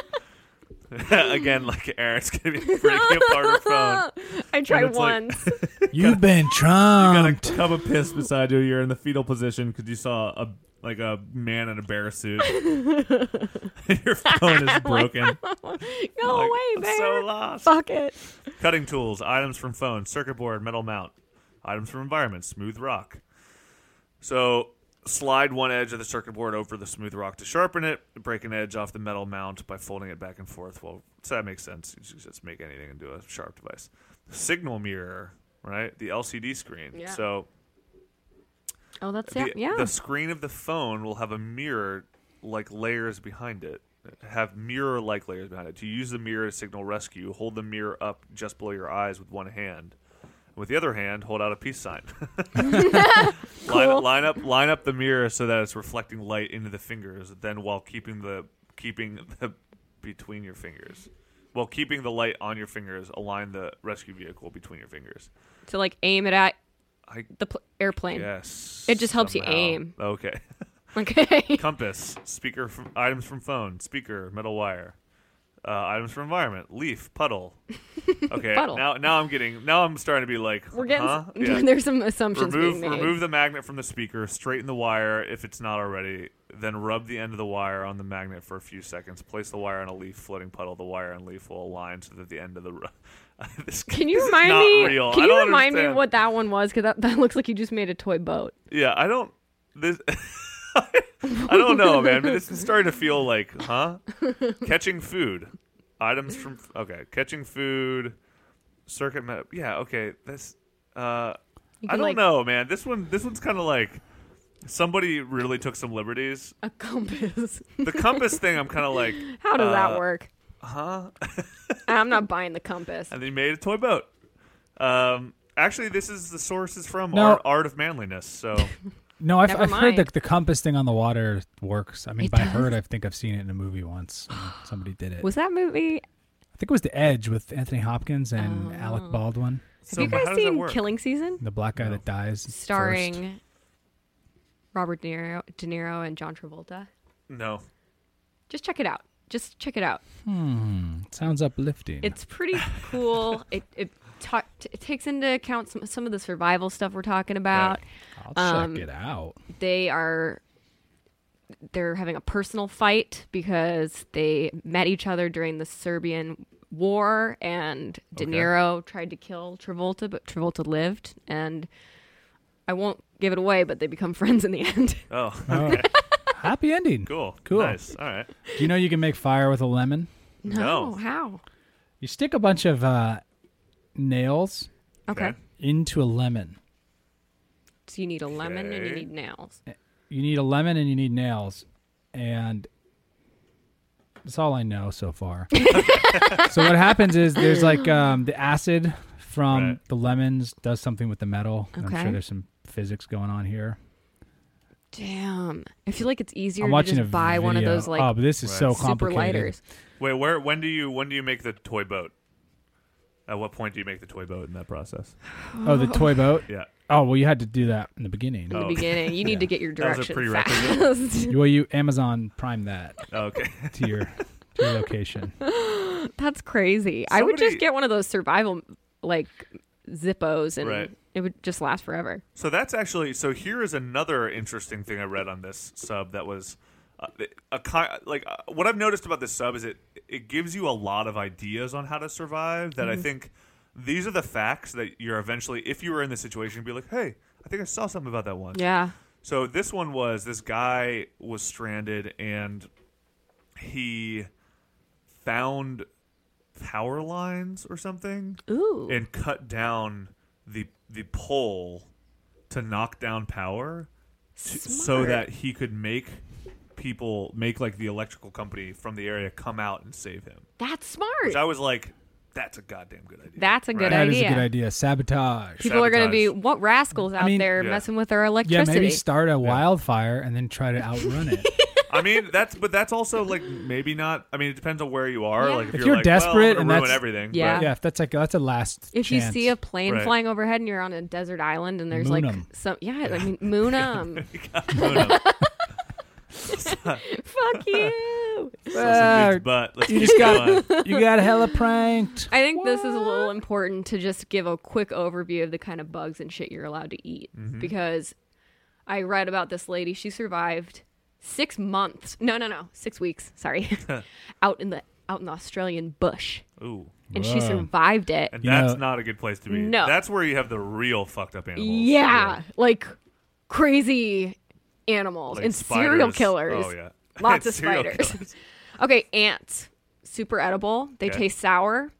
Again, like Erin's going to be breaking apart her phone. I tried it's like- once. You've been You got a trumped. tub of piss beside you. You're in the fetal position because you saw a like a man in a bear suit. Your phone is broken. Go Like, away, I'm bear. so lost. Fuck it. Cutting tools, items from phone, circuit board, metal mount, items from environment, smooth rock. So slide one edge of the circuit board over the smooth rock to sharpen it. Break an edge off the metal mount by folding it back and forth. Well, so that makes sense. You should just make anything into a sharp device. Signal mirror, right? The L C D screen. Yeah. So Oh, that's the, yeah. yeah. the screen of the phone will have a mirror like layers behind it. Have mirror like layers behind it. To use the mirror to signal rescue, hold the mirror up just below your eyes with one hand. With the other hand, hold out a peace sign. line, line up line up the mirror so that it's reflecting light into the fingers, then while keeping the keeping the between your fingers. While keeping the light on your fingers, align the rescue vehicle between your fingers. To like aim it at I the pl- airplane. guess. It just helps you somehow. aim. Okay. Okay. Compass, speaker from items from phone, speaker, metal wire, uh, items from environment, leaf, puddle. Okay, Puddle. now now I'm getting now I'm starting to be like, We're getting huh? Yeah. there's some assumptions remove being made. remove the magnet from the speaker, straighten the wire if it's not already, then rub the end of the wire on the magnet for a few seconds. Place the wire on a leaf floating puddle. The wire and leaf will align so that the end of the. Ru- this, Can you this is remind not me? real. Can I you don't remind me understand. what that one was? Because that, that looks like you just made a toy boat. Yeah, I don't. This. I don't know, man. But this is starting to feel like, huh? Catching food, items from. Okay, catching food, circuit map. Yeah, okay. This. Uh, You I can, don't like, know, man. This one. This one's kind of like somebody really took some liberties. A compass. The compass thing, I'm kind of like, How does uh, that work? huh? I'm not buying the compass. And they made a toy boat. Um, actually, this is the source is from No. Art, Art of Manliness. So. No, I've, Never I've heard mind. the, the compass thing on the water works. I mean, It by does? heard, I think I've seen it in a movie once. Somebody did it. Was that movie? I think it was The Edge with Anthony Hopkins and Oh. Alec Baldwin, Have So, you but guys how does that seen work? Killing Season? the black guy No. that dies. first. Starring Robert De Niro, De Niro and John Travolta. No. Just check it out. Just check it out. Hmm, sounds uplifting. It's pretty cool. it it, ta- t- it takes into account some some of the survival stuff we're talking about. I'll um, check it out. They are they're having a personal fight because they met each other during the Serbian war, and De Okay. Niro tried to kill Travolta, but Travolta lived. And I won't give it away, but they become friends in the end. Oh. Oh, happy ending. Cool. Cool. Nice. All right. Do you know you can make fire with a lemon? No. How? You stick a bunch of uh, nails Okay. Okay. into a lemon. So you need a lemon and you Okay. need nails. You need a lemon and you need nails, and that's all I know so far. So what happens is there's like um, the acid from Right. the lemons does something with the metal. and I'm Okay. sure there's some physics going on here. Damn. I feel like it's easier I'm to watching just a buy one of video. those like oh, but this is Right. so super complicated. lighters. Wait, where? When do you? When do you make the toy boat? At what point do you make the toy boat in that process? Oh, the toy boat. Yeah. Oh well, you had to do that in the beginning. In the Oh. beginning, you need Yeah. to get your That was a directions prerequisite. fast. Well, you Amazon Prime that Oh, okay. to your to your location. That's crazy. I would Somebody- just get one of those survival like Zippos, and Right. it would just last forever. So that's actually so. Here is another interesting thing I read on this sub that was uh, a kind like uh, what I've noticed about this sub is it it gives you a lot of ideas on how to survive. That I think these are the facts that you're eventually, if you were in this situation, be like, hey, I think I saw something about that one. Yeah. So this one was this guy was stranded and he found power lines or something Ooh. and cut down the the pole to knock down power to, so Smart. that he could make people make like the electrical company from the area come out and save him. That's smart. Which I was like, that's a goddamn good idea. That's a good Right? That is idea. a good idea. Sabotage. People are going to be, Sabotage. what rascals out mean- there Yeah. messing with our Yeah, electricity? maybe start a wildfire and then try to outrun it. I mean, that's but that's also like maybe not. I mean, it depends on where you are. Yeah. Like if, If you're, you're like, desperate well, I'm gonna and ruin that's- everything. Yeah. Yeah, if that's like that's a last. If you chance. see a plane Right. flying overhead and you're on a desert island and there's Moon like 'em. some, yeah, I mean, moon 'em. But, no, no. Fuck you. So Uh, some dude's butt. Let's you keep just got going. you got hella pranked. I think this is a little important to just give a quick overview of the kind of bugs and shit you're allowed to eat. Mm-hmm. Because I read about this lady. She survived six months. No, no, no. Six weeks. Sorry. out in the out in the Australian bush. Ooh. And she Whoa. survived it. And You that's know- not a good place to be. No. That's where you have the real fucked up animals. Yeah, like crazy animals Like and serial spiders. killers. Oh, yeah. Lots of Serial spiders. killers. Okay, ants. Super edible. They Okay. taste sour.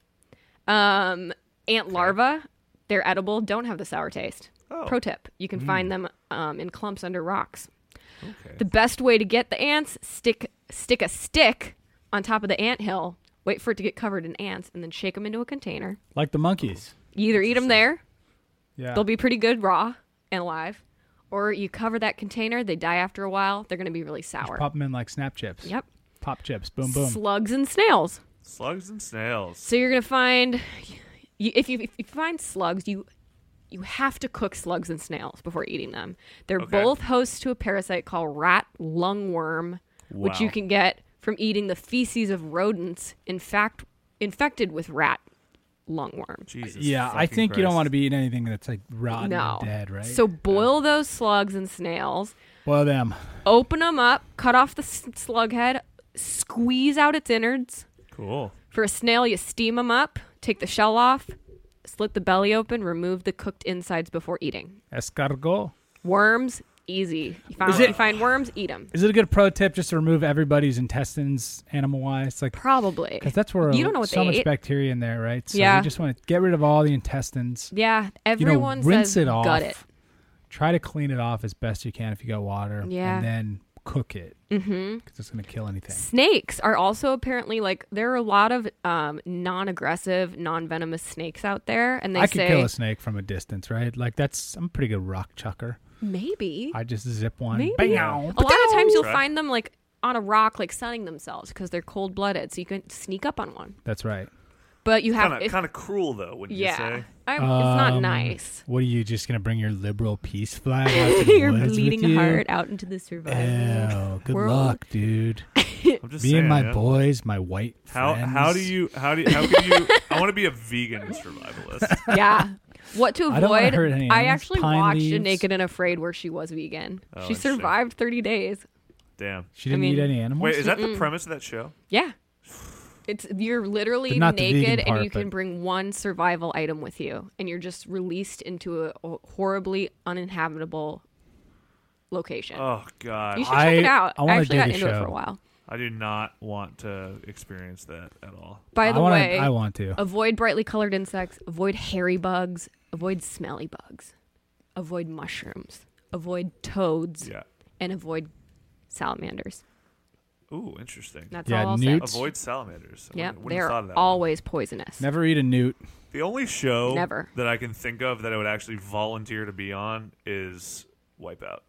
Um, ant larvae. They're edible. Don't have the sour taste. Oh. Pro tip: you can find them um, in clumps under rocks. Okay. The best way to get the ants: stick stick a stick on top of the ant hill. Wait for it to get covered in ants, and then shake them into a container. Like the monkeys. You either eat them there. Yeah. They'll be pretty good raw and alive. Or you cover that container, they die after a while, they're going to be really sour. Pop them in like snap chips. Yep. Pop chips. Boom boom. Slugs and snails. Slugs and snails. So you're going to find you, if you if you find slugs, you you have to cook slugs and snails before eating them. They're Okay. both host to a parasite called rat lungworm, which you Wow. can get from eating the feces of rodents in fact infected with rat lungworm. Jesus. Yeah, I fucking think you don't Christ. want to be eating anything that's like rotten No. and dead, right? So boil those slugs and snails. boil them. Open them up, cut off the s- slug head, squeeze out its innards. Cool. For a snail, you steam them up, take the shell off, slit the belly open, remove the cooked insides before eating. Escargot. Worms, easy. You find, Is it- you find worms, eat them. Is it a good pro tip just to remove everybody's intestines animal wise? Like, Probably. because that's where You don't know what so they much ate. bacteria in there, right? So Yeah. you just want to get rid of all the intestines. Yeah, You know, everyone rinse says it off. gut it. Try to clean it off as best you can if you got water. Yeah. And then cook it. Mm-hmm. Because it's going to kill anything. Snakes are also apparently like there are a lot of um, non-aggressive, non-venomous snakes out there, and they I say could kill a snake from a distance, right? Like, that's, I'm a pretty good rock chucker. maybe. I just zip one. Maybe. Bam. A lot of times you'll Right. find them like on a rock, like sunning themselves because they're cold blooded. So you can sneak up on one, That's right. but you have Kind of if- kind of cruel though, wouldn't you yeah. say? I, it's not Um, nice. What are you just going to bring your liberal peace flag out to the Your woods with bleeding you? heart out into the survival Ew, good world. luck, dude. I'm just Me saying, and my man. boys, my white How friends. how do you how do you, how can you? I want to be a vegan survivalist. Yeah. What to I don't wanna avoid? hurt any I animals. actually Pine watched a leaves. Naked and Afraid where she was vegan. Oh, she interesting. survived thirty days. Damn. She didn't I mean- eat any animals? Wait, is that the premise of that show? Yeah. It's you're literally But not the vegan naked and part, you can but- bring one survival item with you and you're just released into a, a horribly uninhabitable location. Oh God, you should I- check it out. I wanna actually do got the into it show. for a while. I do not want to experience that at all. By I the wanna, way, I want to. avoid brightly colored insects, avoid hairy bugs, avoid smelly bugs, avoid mushrooms, avoid toads, Yeah. and avoid salamanders. Ooh, interesting. That's Yeah, all I'll say. newts. Avoid salamanders. I Yeah, wouldn't- wouldn't have they're thought of that one. always poisonous. Never eat a newt. The only show Never. that I can think of that I would actually volunteer to be on is Wipeout.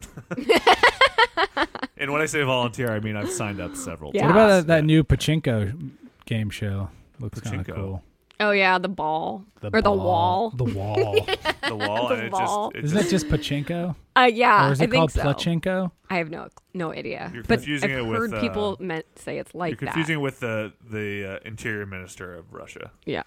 And when I say volunteer, I mean I've signed up several Yeah. What about times. that, that new Pachinko game show? Looks kind of Pachinko? cool. Oh yeah, the ball The or the ball. wall. The wall. The wall, The and it wall. just it Isn't that just, just pachinko? Uh, yeah, Or is I it think called so. plachinko? I have no no idea. You're but confusing I've it with, heard uh, people meant say it's like you're that. confusing it with the the uh, interior minister of Russia. Yeah,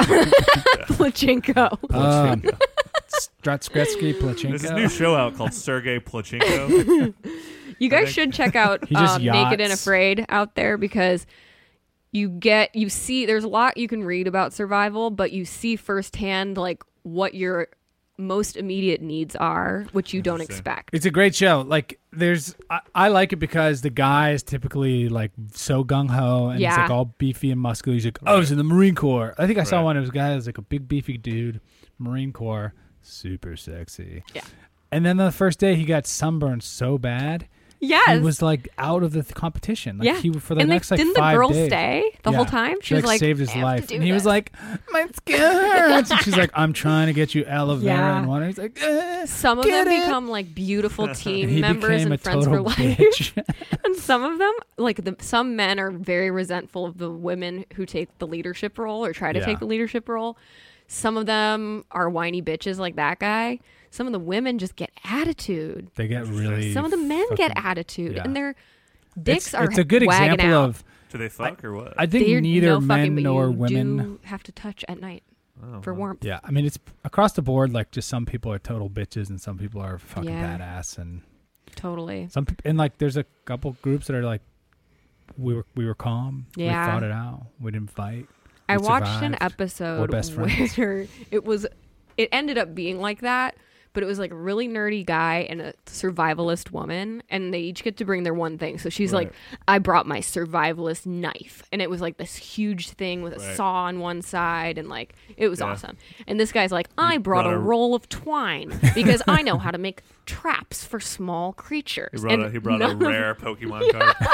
Plachinko. Um, Stratskretsky plachinko. There's a new show out called Sergei Plachinko. You guys think- should check out He just um, Naked and yachts. Afraid out there because you get you see there's a lot you can read about survival, but you see firsthand like what your most immediate needs are, which you don't Interesting. expect. It's a great show. Like, there's, I, I like it because the guy is typically like so gung ho and he's Yeah. like all beefy and muscular. He's like, oh, I was in the Marine Corps. I think I saw Right. one of those guys, like a big beefy dude, Marine Corps, super sexy. Yeah. And then the first day he got sunburned so bad, Yes. he was like out of the th- competition. Like yeah. he for the and next like, like didn't five the girl days. stay the Yeah. whole time? She, like, was like, saved his "I have to life, do and he was this." like, "My skin hurts." And she's like, "I'm trying to get you aloe vera Yeah. and water." He's like, eh, Some of get them it. become like beautiful team And he members became and a friends for total life. bitch. And some of them, like the some men, are very resentful of the women who take the leadership role or try to Yeah. take the leadership role. Some of them are whiny bitches like that guy. Some of the women just get attitude. They get really. Some of the men get fucking- attitude, yeah. and their dicks it's, are it's a good wagging example out. of. Do they fuck or what? I think They're neither no fucking, men but nor you women. do have to touch at night Oh, for wow. warmth. Yeah, I mean it's across the board. Like, just some people are total bitches and some people are fucking Yeah. badass, and Totally. some peop- and like there's a couple groups that are like, we were we were calm. Yeah. We fought it out. We didn't fight. I We watched an survived. episode We're best friends. where it was it ended up being like that, but it was like a really nerdy guy and a survivalist woman, and they each get to bring their one thing. So she's Right. like, I brought my survivalist knife, and it was like this huge thing with a Right. saw on one side, and like it was Yeah. awesome. And this guy's like, I brought, brought a a- roll of twine because I know how to make traps for small creatures. He brought, And a, he brought a none of- rare Pokemon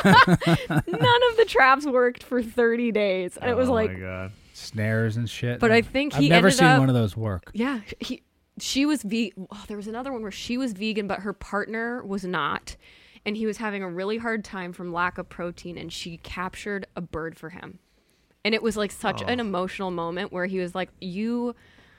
card. None of the traps worked for thirty days, and it was oh like, my god. Snares and shit. But I think I've he never ended seen up- one of those work. yeah, he she was ve- oh, there was another one where she was vegan but her partner was not, and he was having a really hard time from lack of protein, and she captured a bird for him. And it was like such Oh. an emotional moment where he was like, you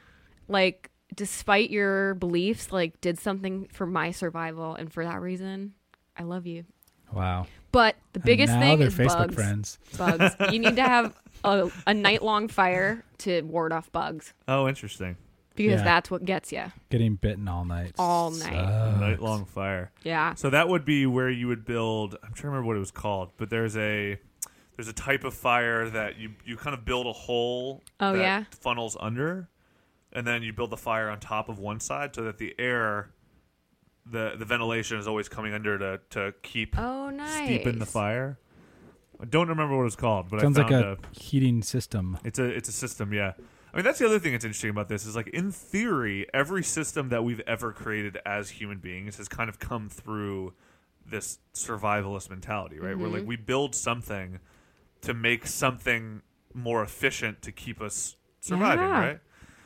like despite your beliefs like did something for my survival, and for that reason I love you. Wow. But the biggest and now thing they're is Facebook bugs. friends. Bugs. You need to have a, a night long fire to ward off bugs, Oh, interesting. because Yeah. that's what gets you Getting bitten all night. all night. Sucks. Night long fire. Yeah. So that would be where you would build. I'm trying to remember what it was called, but there's a there's a type of fire that you you kind of build a hole. Oh, that yeah? funnels under, and then you build the fire on top of one side so that the air, the the ventilation is always coming under to to keep Oh, nice. steeping the fire. I don't remember what it's called, but Sounds I like found a, a heating system. It's a it's a system, yeah. I mean, that's the other thing that's interesting about this is like in theory, every system that we've ever created as human beings has kind of come through this survivalist mentality, right? Where like we build something to make something more efficient to keep us surviving, Yeah. right?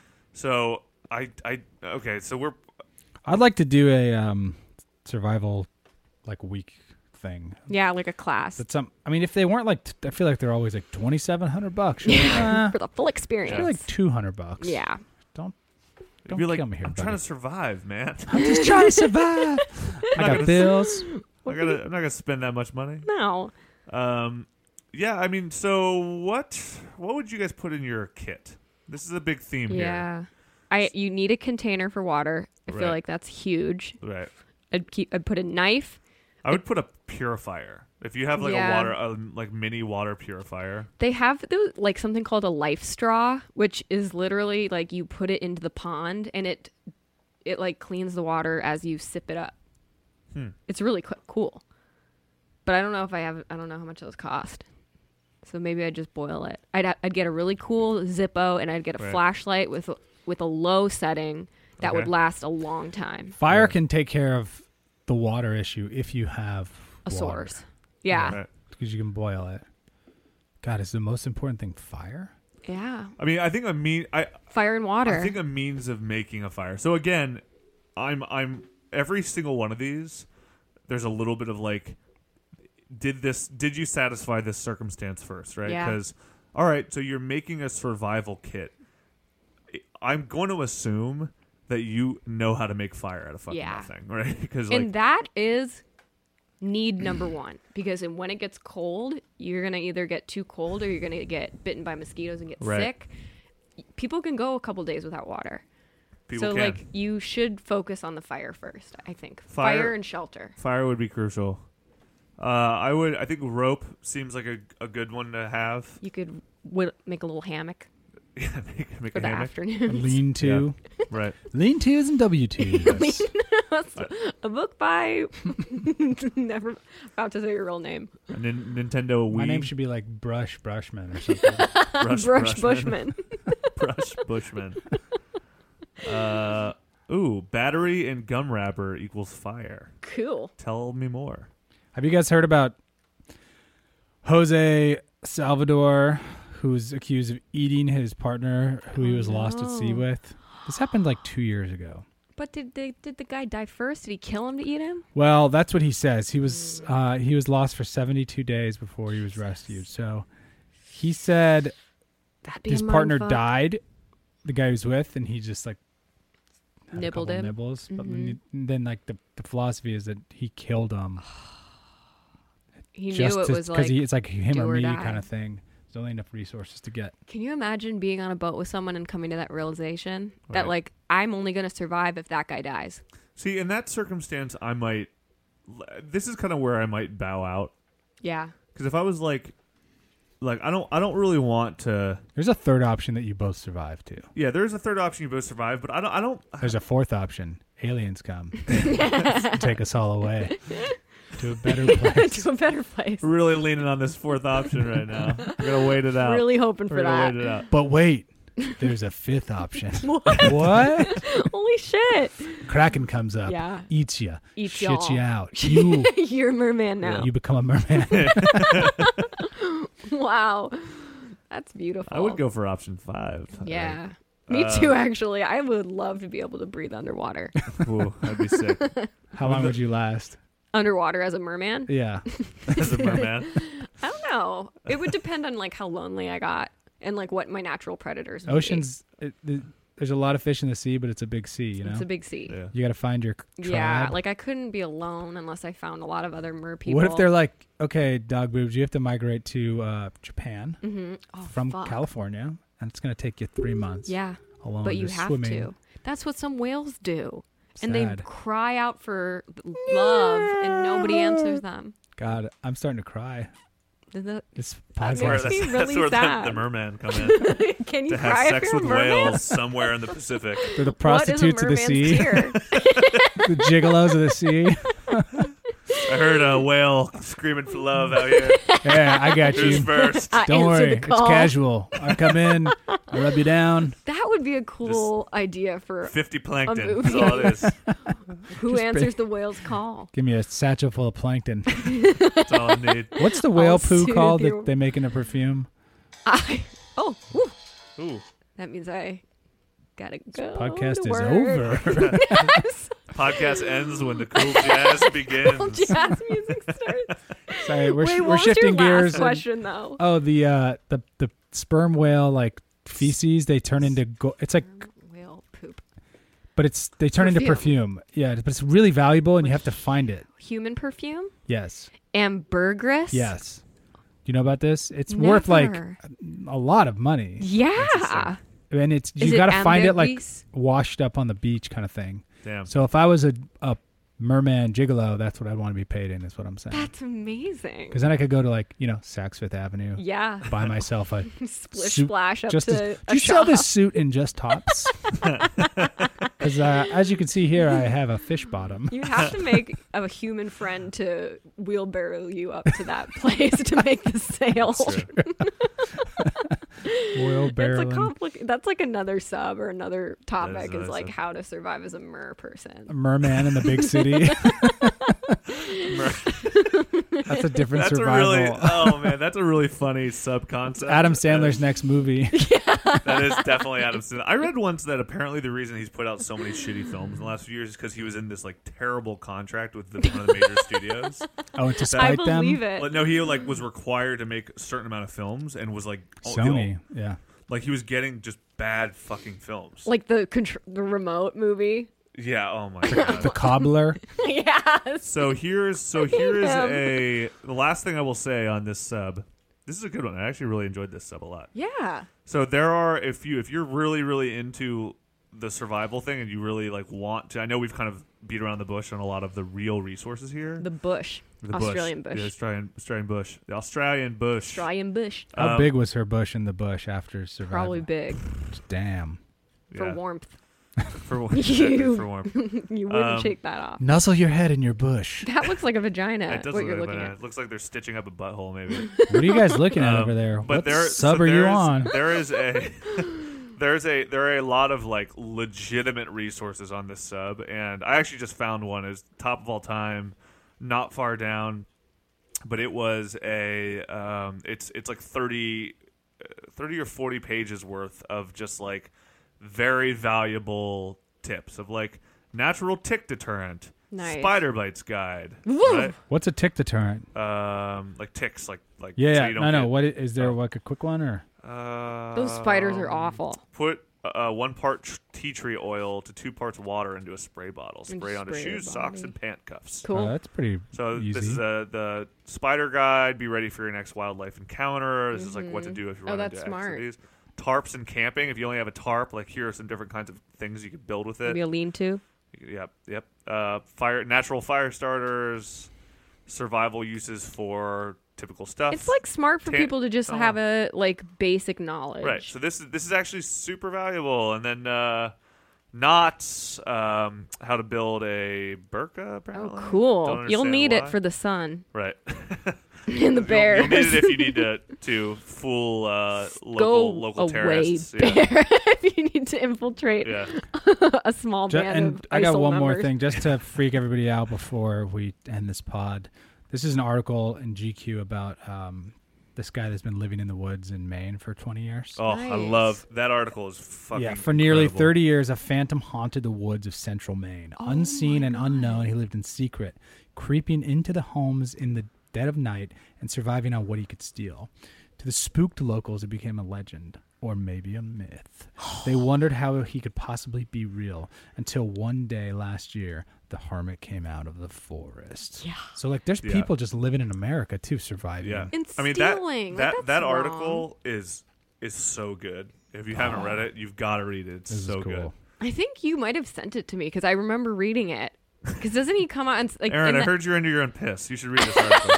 So I I okay, so we're I'd like to do a um, survival like week thing. Yeah, like a class But some, I mean, if they weren't like, t- I feel like they're always like twenty seven hundred bucks. You're like, uh, for the full experience. they're like two hundred bucks. Yeah. Don't it'd don't be like kill me here, I'm buddy. trying to survive, man. I'm just trying to survive. I not got gonna- bills. I gotta, I'm not gonna spend that much money. No. Um, yeah, I mean, so what? What would you guys put in your kit? This is a big theme Yeah. I you need a container for water. I Right. feel like that's huge. here, right? I'd keep I'd put a knife. I would put a purifier. If you have like Yeah. a water, a, like mini water purifier. They have those, like something called a life straw, which is literally like you put it into the pond and it it like cleans the water as you sip it up. Hmm. It's really co- cool. But I don't know if I have I don't know how much those cost. So maybe I'd just boil it. I'd ha- I'd get a really cool Zippo, and I'd get a Right. flashlight with with a low setting that Okay. would last a long time. Fire Right. can take care of the water issue if you have A water, source. Yeah. Right. because you can boil it. God, is the most important thing fire? Yeah. I mean, I think a mean. I Fire and water. I think a means of making a fire. So again, I'm I'm every single one of these. There's a little bit of like, did this? Did you satisfy this circumstance first, right? Yeah. Because all right, so you're making a survival kit. I'm going to assume that you know how to make fire out of fucking Yeah. nothing, right? Because like And that is need number one, because when it gets cold, you're going to either get too cold or you're going to get bitten by mosquitoes and get Right. sick. People can go a couple days without water. people so can. like you should focus on the fire first, I think. Fire- Fire, and shelter. Fire would be crucial. Uh, I would. I think rope seems like a, a good one to have. You could w- make a little hammock Yeah, make, make for a the hammock. afternoon. Lean to. Right. Lean tos and W twos. A book by never about to say your real name. A nin- Nintendo Wii. My name should be like Brush Brushman or something. Brush, Brush Brushman. Bushman. Brush Bushman. Uh, ooh, battery and gum wrapper equals fire. Cool. Tell me more. Have you guys heard about Jose Salvador, who's accused of eating his partner who he was lost at sea no. with? This happened like two years ago. But did they, did the guy die first? Did he kill him to eat him? Well, that's what he says. He was uh, he was lost for seventy-two days before he was rescued. So he said That'd be his a partner mindfuck. died, the guy he was with, and he just like had a Nibbled couple him? nibbles. But Mhm. when you- then like the, the philosophy is that he killed him. He just knew it to- was like. he, it's like him do or or me die. kind of thing. There's only enough resources to get. Can you imagine being on a boat with someone and coming to that realization Right. that like I'm only gonna survive if that guy dies? See, in that circumstance, I might. This is kind of where I might bow out. Yeah. Because if I was like, like I don't, I don't really want to. There's a third option that you both survive too. Yeah, there's a third option you both survive, but I don't, I don't. There's a fourth option. Aliens come. Take us all away to a better place. To a better place. Really leaning on this fourth option right now. We're gonna wait it out. Really hoping We're for gonna that. wait it out. But wait, there's a fifth option. What? What? Holy shit. Kraken comes up, Yeah. eats you, Eats shits y'all. you out. You You're a merman now. you become a merman. Wow. That's beautiful. I would go for option five. Yeah. Me Uh, too, actually. I would love to be able to breathe underwater. Ooh, that'd be sick. How long would you last? Underwater as a merman? Yeah. As a merman. I don't know. It would depend on like how lonely I got and like what my natural predators would be. Oceans. It, it, there's a lot of fish in the sea, but it's a big sea. You know. It's a big sea. Yeah. You got to find your tribe. Yeah, like I couldn't be alone unless I found a lot of other mer people. What if they're like, okay, dog boobs, you have to migrate to uh, Japan Mhm. Oh, from fuck. California, and it's going to take you three months. Yeah, alone, but you just have swimming. to. That's what some whales do. And they Sad. cry out for love and nobody answers them. God, I'm starting to cry. Is that- This That podcast. makes That's, me that's really where the, sad. the merman come in. Can you to cry have if sex you're with a merman? whales somewhere in the Pacific. They're the What is a prostitutes of the merman's sea, tear? the gigolos of the sea. I heard a whale screaming for love out here. Yeah, I got Who's you. first? I Don't answered worry, the it's call. casual. I come in, I rub you down. That would be a cool idea for fifty plankton. A That's movie. all it is. who Just answers the whale's call. Give me a satchel full of plankton. That's all I need. What's the whale poo soothe called your- that they make in a perfume? I, oh, whew. Ooh. That means I gotta go. Podcast to is work. over. Podcast ends when the cool jazz begins. Jazz music starts. Sorry, we're, Wait, we're what shifting was your gears. last and- question though? oh, the uh, the the sperm whale like feces they turn into go- it's like, Whale poop. but it's they turn into Perfume. perfume. Yeah, but it's really valuable and you have to find it. Human perfume? Yes, Ambergris? yes. Do you know about this? It's worth like Never. a lot of money, Yeah. and it's Is you it got to find it like ambergris? washed up on the beach kind of thing. Damn. So if I was a a merman gigolo, that's what I'd want to be paid in. Is what I'm saying. That's amazing. Because then I could go to like you know Saks Fifth Avenue, Yeah. buy myself a Splish suit splash up just to as, a do you sell shop. this suit in just tops? Because uh, as you can see here, I have a fish bottom. You have to make a human friend to wheelbarrow you up to that place to make the sale. Oil It's a barreling. complicated. That's like another sub or another topic is another like sub. how to survive as a mer person. Merman in the big city. That's a different That's survival. a really oh man, that's a really funny sub concept. Adam Sandler's next movie. That is definitely Adam Sandler. I read once that apparently the reason he's put out so many shitty films in the last few years is because he was in this like terrible contract with the, one of the major studios. Oh, and to I spite them, believe it. Well, no, he like was required to make a certain amount of films and was like, oh, Sony. Yeah. Like he was getting just bad fucking films. Like the contr- the remote movie. Yeah. Oh my god. The cobbler. Yes. So here's so here is him. a the last thing I will say on this sub. This is a good one. I actually really enjoyed this sub a lot. Yeah. So there are if you if you're really really into the survival thing and you really like want to. I know we've kind of beat around the bush on a lot of the real resources here. The bush. The Australian bush. The Australian Australian bush. The Australian bush. Australian bush. How Um, big was her bush in the bush after survival? Probably big Damn. for Yeah. warmth. For warmth. You- for warmth. You wouldn't Um, shake that off. Nuzzle your head in your bush. That looks like a vagina. It does what look you're like looking banana. at. It looks like they're stitching up a butthole, maybe. What are you guys looking at Um, over there? But What there, sub so are you there's- on? There is a there's a there are a lot of like legitimate resources on this sub, and I actually just found one as top of all time, not far down, but it was a um, it's it's like thirty, thirty or forty pages worth of just like very valuable tips of like natural tick deterrent, Nice. spider bites guide, Woo! right? What's a tick deterrent? Um, like ticks, like like Yeah, so yeah. you don't no, no. get- What i- is there? Oh. Like a quick one or? Uh, Those spiders are awful. Put uh, one part tr- tea tree oil to two parts water into a spray bottle. And Spray onto spray your shoes, socks, body. and pant cuffs. Cool. Oh, that's pretty So easy. this is a, the spider guide. Be ready for your next wildlife encounter. This is like what to do if you Oh, run that's into smart. activities. Tarps and camping. If you only have a tarp, like here are some different kinds of things you could build with it. Maybe a lean-to. Yep, yep. Uh, fire, natural fire starters, survival uses for typical stuff. It's like smart for Tan- people to just oh. have a like basic knowledge. Right. So this is this is actually super valuable. And then uh, not um, how to build a burqa. Oh, Apparently. Don't cool. You'll understand need why. it for the sun right. and the You'll, bears. you'll need it if you need to to fool uh, local Go local away, terrorists. bear. Yeah. If you need to infiltrate Yeah. a small Ju- band and of I got ISIL one more members. thing just to freak everybody out before we end this pod. This is an article in G Q about um, this guy that's been living in the woods in Maine for twenty years. Oh, I Nice. love that article. Is fucking Yeah, for nearly incredible. thirty years, a phantom haunted the woods of central Maine. Oh Unseen and unknown, he lived in secret, creeping into the homes in the dead of night and surviving on what he could steal. To the spooked locals, it became a legend, or maybe a myth. They wondered how he could possibly be real until one day last year, the hermit came out of the forest. Yeah. So, like, there's Yeah. people just living in America, too, surviving. Yeah. And I mean that stealing, like, that that's that wrong. article is is so good. If you haven't read it, you've got to read it. It's This is so cool. good. I think you might have sent it to me because I remember reading it. Because doesn't he come out and s- like? Aaron, in I the- heard you're into your own piss. You should read this article.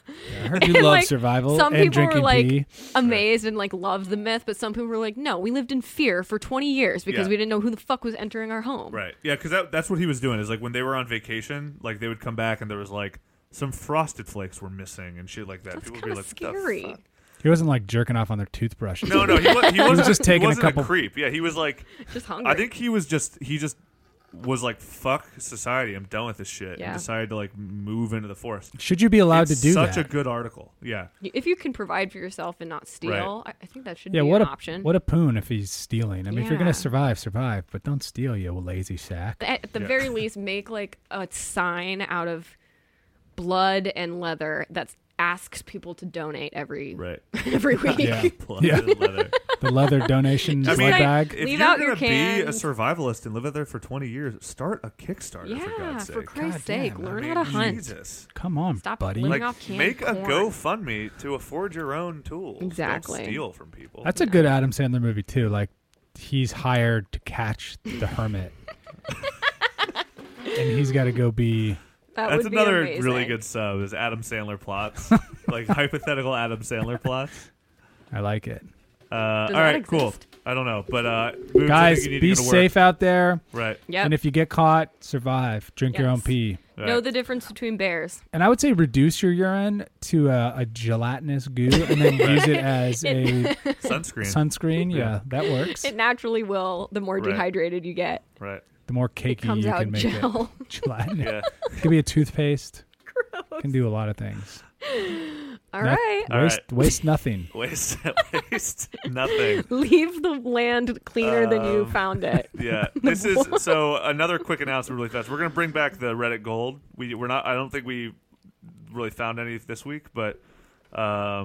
I heard you And, love like, survival some and people drinking were like pee. amazed and like loved the myth, but some people were like, "No, we lived in fear for twenty years because Yeah. we didn't know who the fuck was entering our home." Right. Yeah, because that, that's what he was doing. Is like when they were on vacation, like they would come back and there was like some frosted flakes were missing and shit like that. That's People would kind be of like, "What the scary. fuck?" He wasn't, like, jerking off on their toothbrushes. No, no, he, was, he wasn't just taking a he wasn't couple- creep. Yeah, he was like, Just hungry. I think he was just he just was like, fuck society. I'm done with this shit. Yeah. And decided to like move into the forest. Should you be allowed it's to do such that? a good article. Yeah. if you can provide for yourself and not steal, I, I think that should Yeah, be what an a option. what a poon if he's stealing. I mean, if you're Yeah. gonna survive, survive, but don't steal, you lazy sack. At at the Yeah. very least, make like a sign out of blood and leather that asks people to donate every Right. every week. Yeah, Blood Yeah. and leather. the leather donation Just blood like- bag. If Leave you're out gonna your be a cans. survivalist and live out there for twenty years, start a Kickstarter Yeah, for God's for sake. Christ's God damn, sake, I learn I how to mean, hunt. Jesus. Come on, Stop buddy. living Like, off canned make a corn. GoFundMe to afford your own tools. Don't Exactly. steal from people. That's a good Adam Sandler movie too. Like, he's hired to catch the hermit, and he's got to go be. That That's would be another amazing. really good sub is Adam Sandler plots, like hypothetical Adam Sandler plots. I like it. Uh, all that right, cool. exist? I don't know, but uh, Boobs, I think Guys, you need be to go to work. safe out there. Right. Yep. And if you get caught, survive. Drink your own Yes. pee. right. Know the difference between bears. And I would say reduce your urine to a, a gelatinous goo, and then use it as a Sunscreen. sunscreen. Yeah. Yeah, that works. It naturally will the more Right. dehydrated you get. right. The more It cakey comes you out can make gel. it. Gelatinous. Yeah. It could be a toothpaste. Can do a lot of things. All Noth- right. All Waste, right. waste nothing. Waste, waste, nothing. Leave the land cleaner than you Um, found it. Yeah, this is so. Another quick announcement, really fast. We're gonna bring back the Reddit Gold. We we're not. I don't think we really found any this week, but um,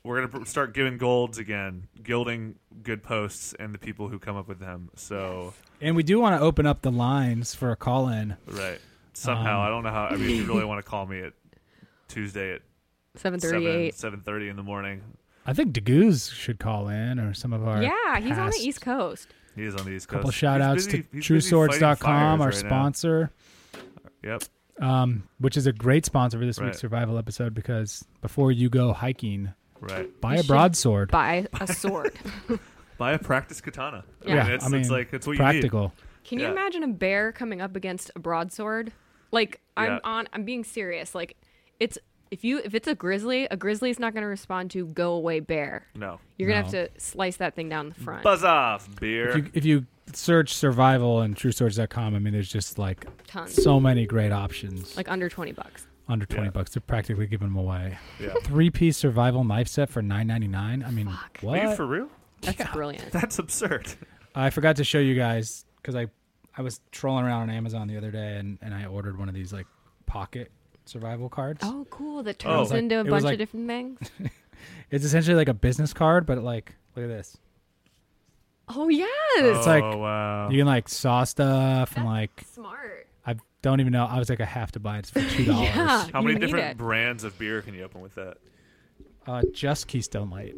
we're gonna start giving golds again, gilding good posts and the people who come up with them. So, And we do want to open up the lines for a call in. right, somehow Um, I don't know how. I mean, if you really want to call me at Tuesday at seven seven thirty-eight. seven thirty in the morning, I think Degooz should call in, or some of our Yeah, he's on the past- East Coast. he is on the East Coast. Couple shout He's outs busy- to he's true busy swords dot fighting com, our fires right now. sponsor, Yep. um, which is a great sponsor for this Right. week's survival episode, because before you go hiking, Right. buy You a should broadsword. Buy a sword. Buy a practice katana. Yeah. Yeah, it's, I mean, it's like it's what practical. Can you Yeah. imagine a bear coming up against a broadsword? Like I'm Yeah. on I'm being serious. Like it's if you if it's a grizzly, a grizzly's not going to respond to go away bear. you need. No. You're going No. to have to slice that thing down the front. Buzz off, beer. If you, if you search survival and true swords dot com, I mean, there's just like Tons. so many great options. Like under twenty bucks. Under twenty Yeah. bucks, they're practically giving them away. yeah. Three piece survival knife set for nine ninety nine. I mean, Fuck. what? Are you for real? That's brilliant. That's absurd. I forgot to show you guys because I, I was trolling around on Amazon the other day and, and I ordered one of these like pocket survival cards. Oh, cool. That turns Oh. into a It was bunch like- of different things. It's essentially like a business card, but like, look at this. Oh, yes. It's like- oh, wow. You can like saw stuff and like, Smart. I don't even know. I was like, I have to buy it. It's for two dollars. Yeah. How you many need different it. brands of beer can you open with that? Uh, just Keystone Light.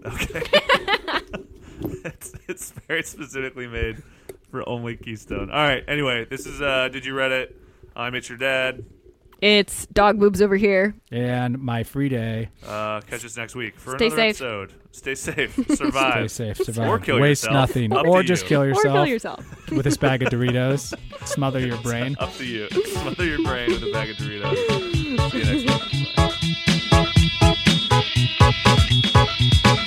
it's, it's very specifically made for only Keystone. All right. Anyway, this is uh, Did You Reddit? I'm It's Your Dad. It's dog boobs over here. And my free day. Uh, catch us next week for Stay another safe. episode. Stay safe. Survive. Stay safe. Survive. Or kill Waste yourself. nothing. Up Or to just you. kill yourself, Or kill yourself. with this bag of Doritos. Smother your brain. Up to you. Smother your brain with a bag of Doritos. See you next week. Bye.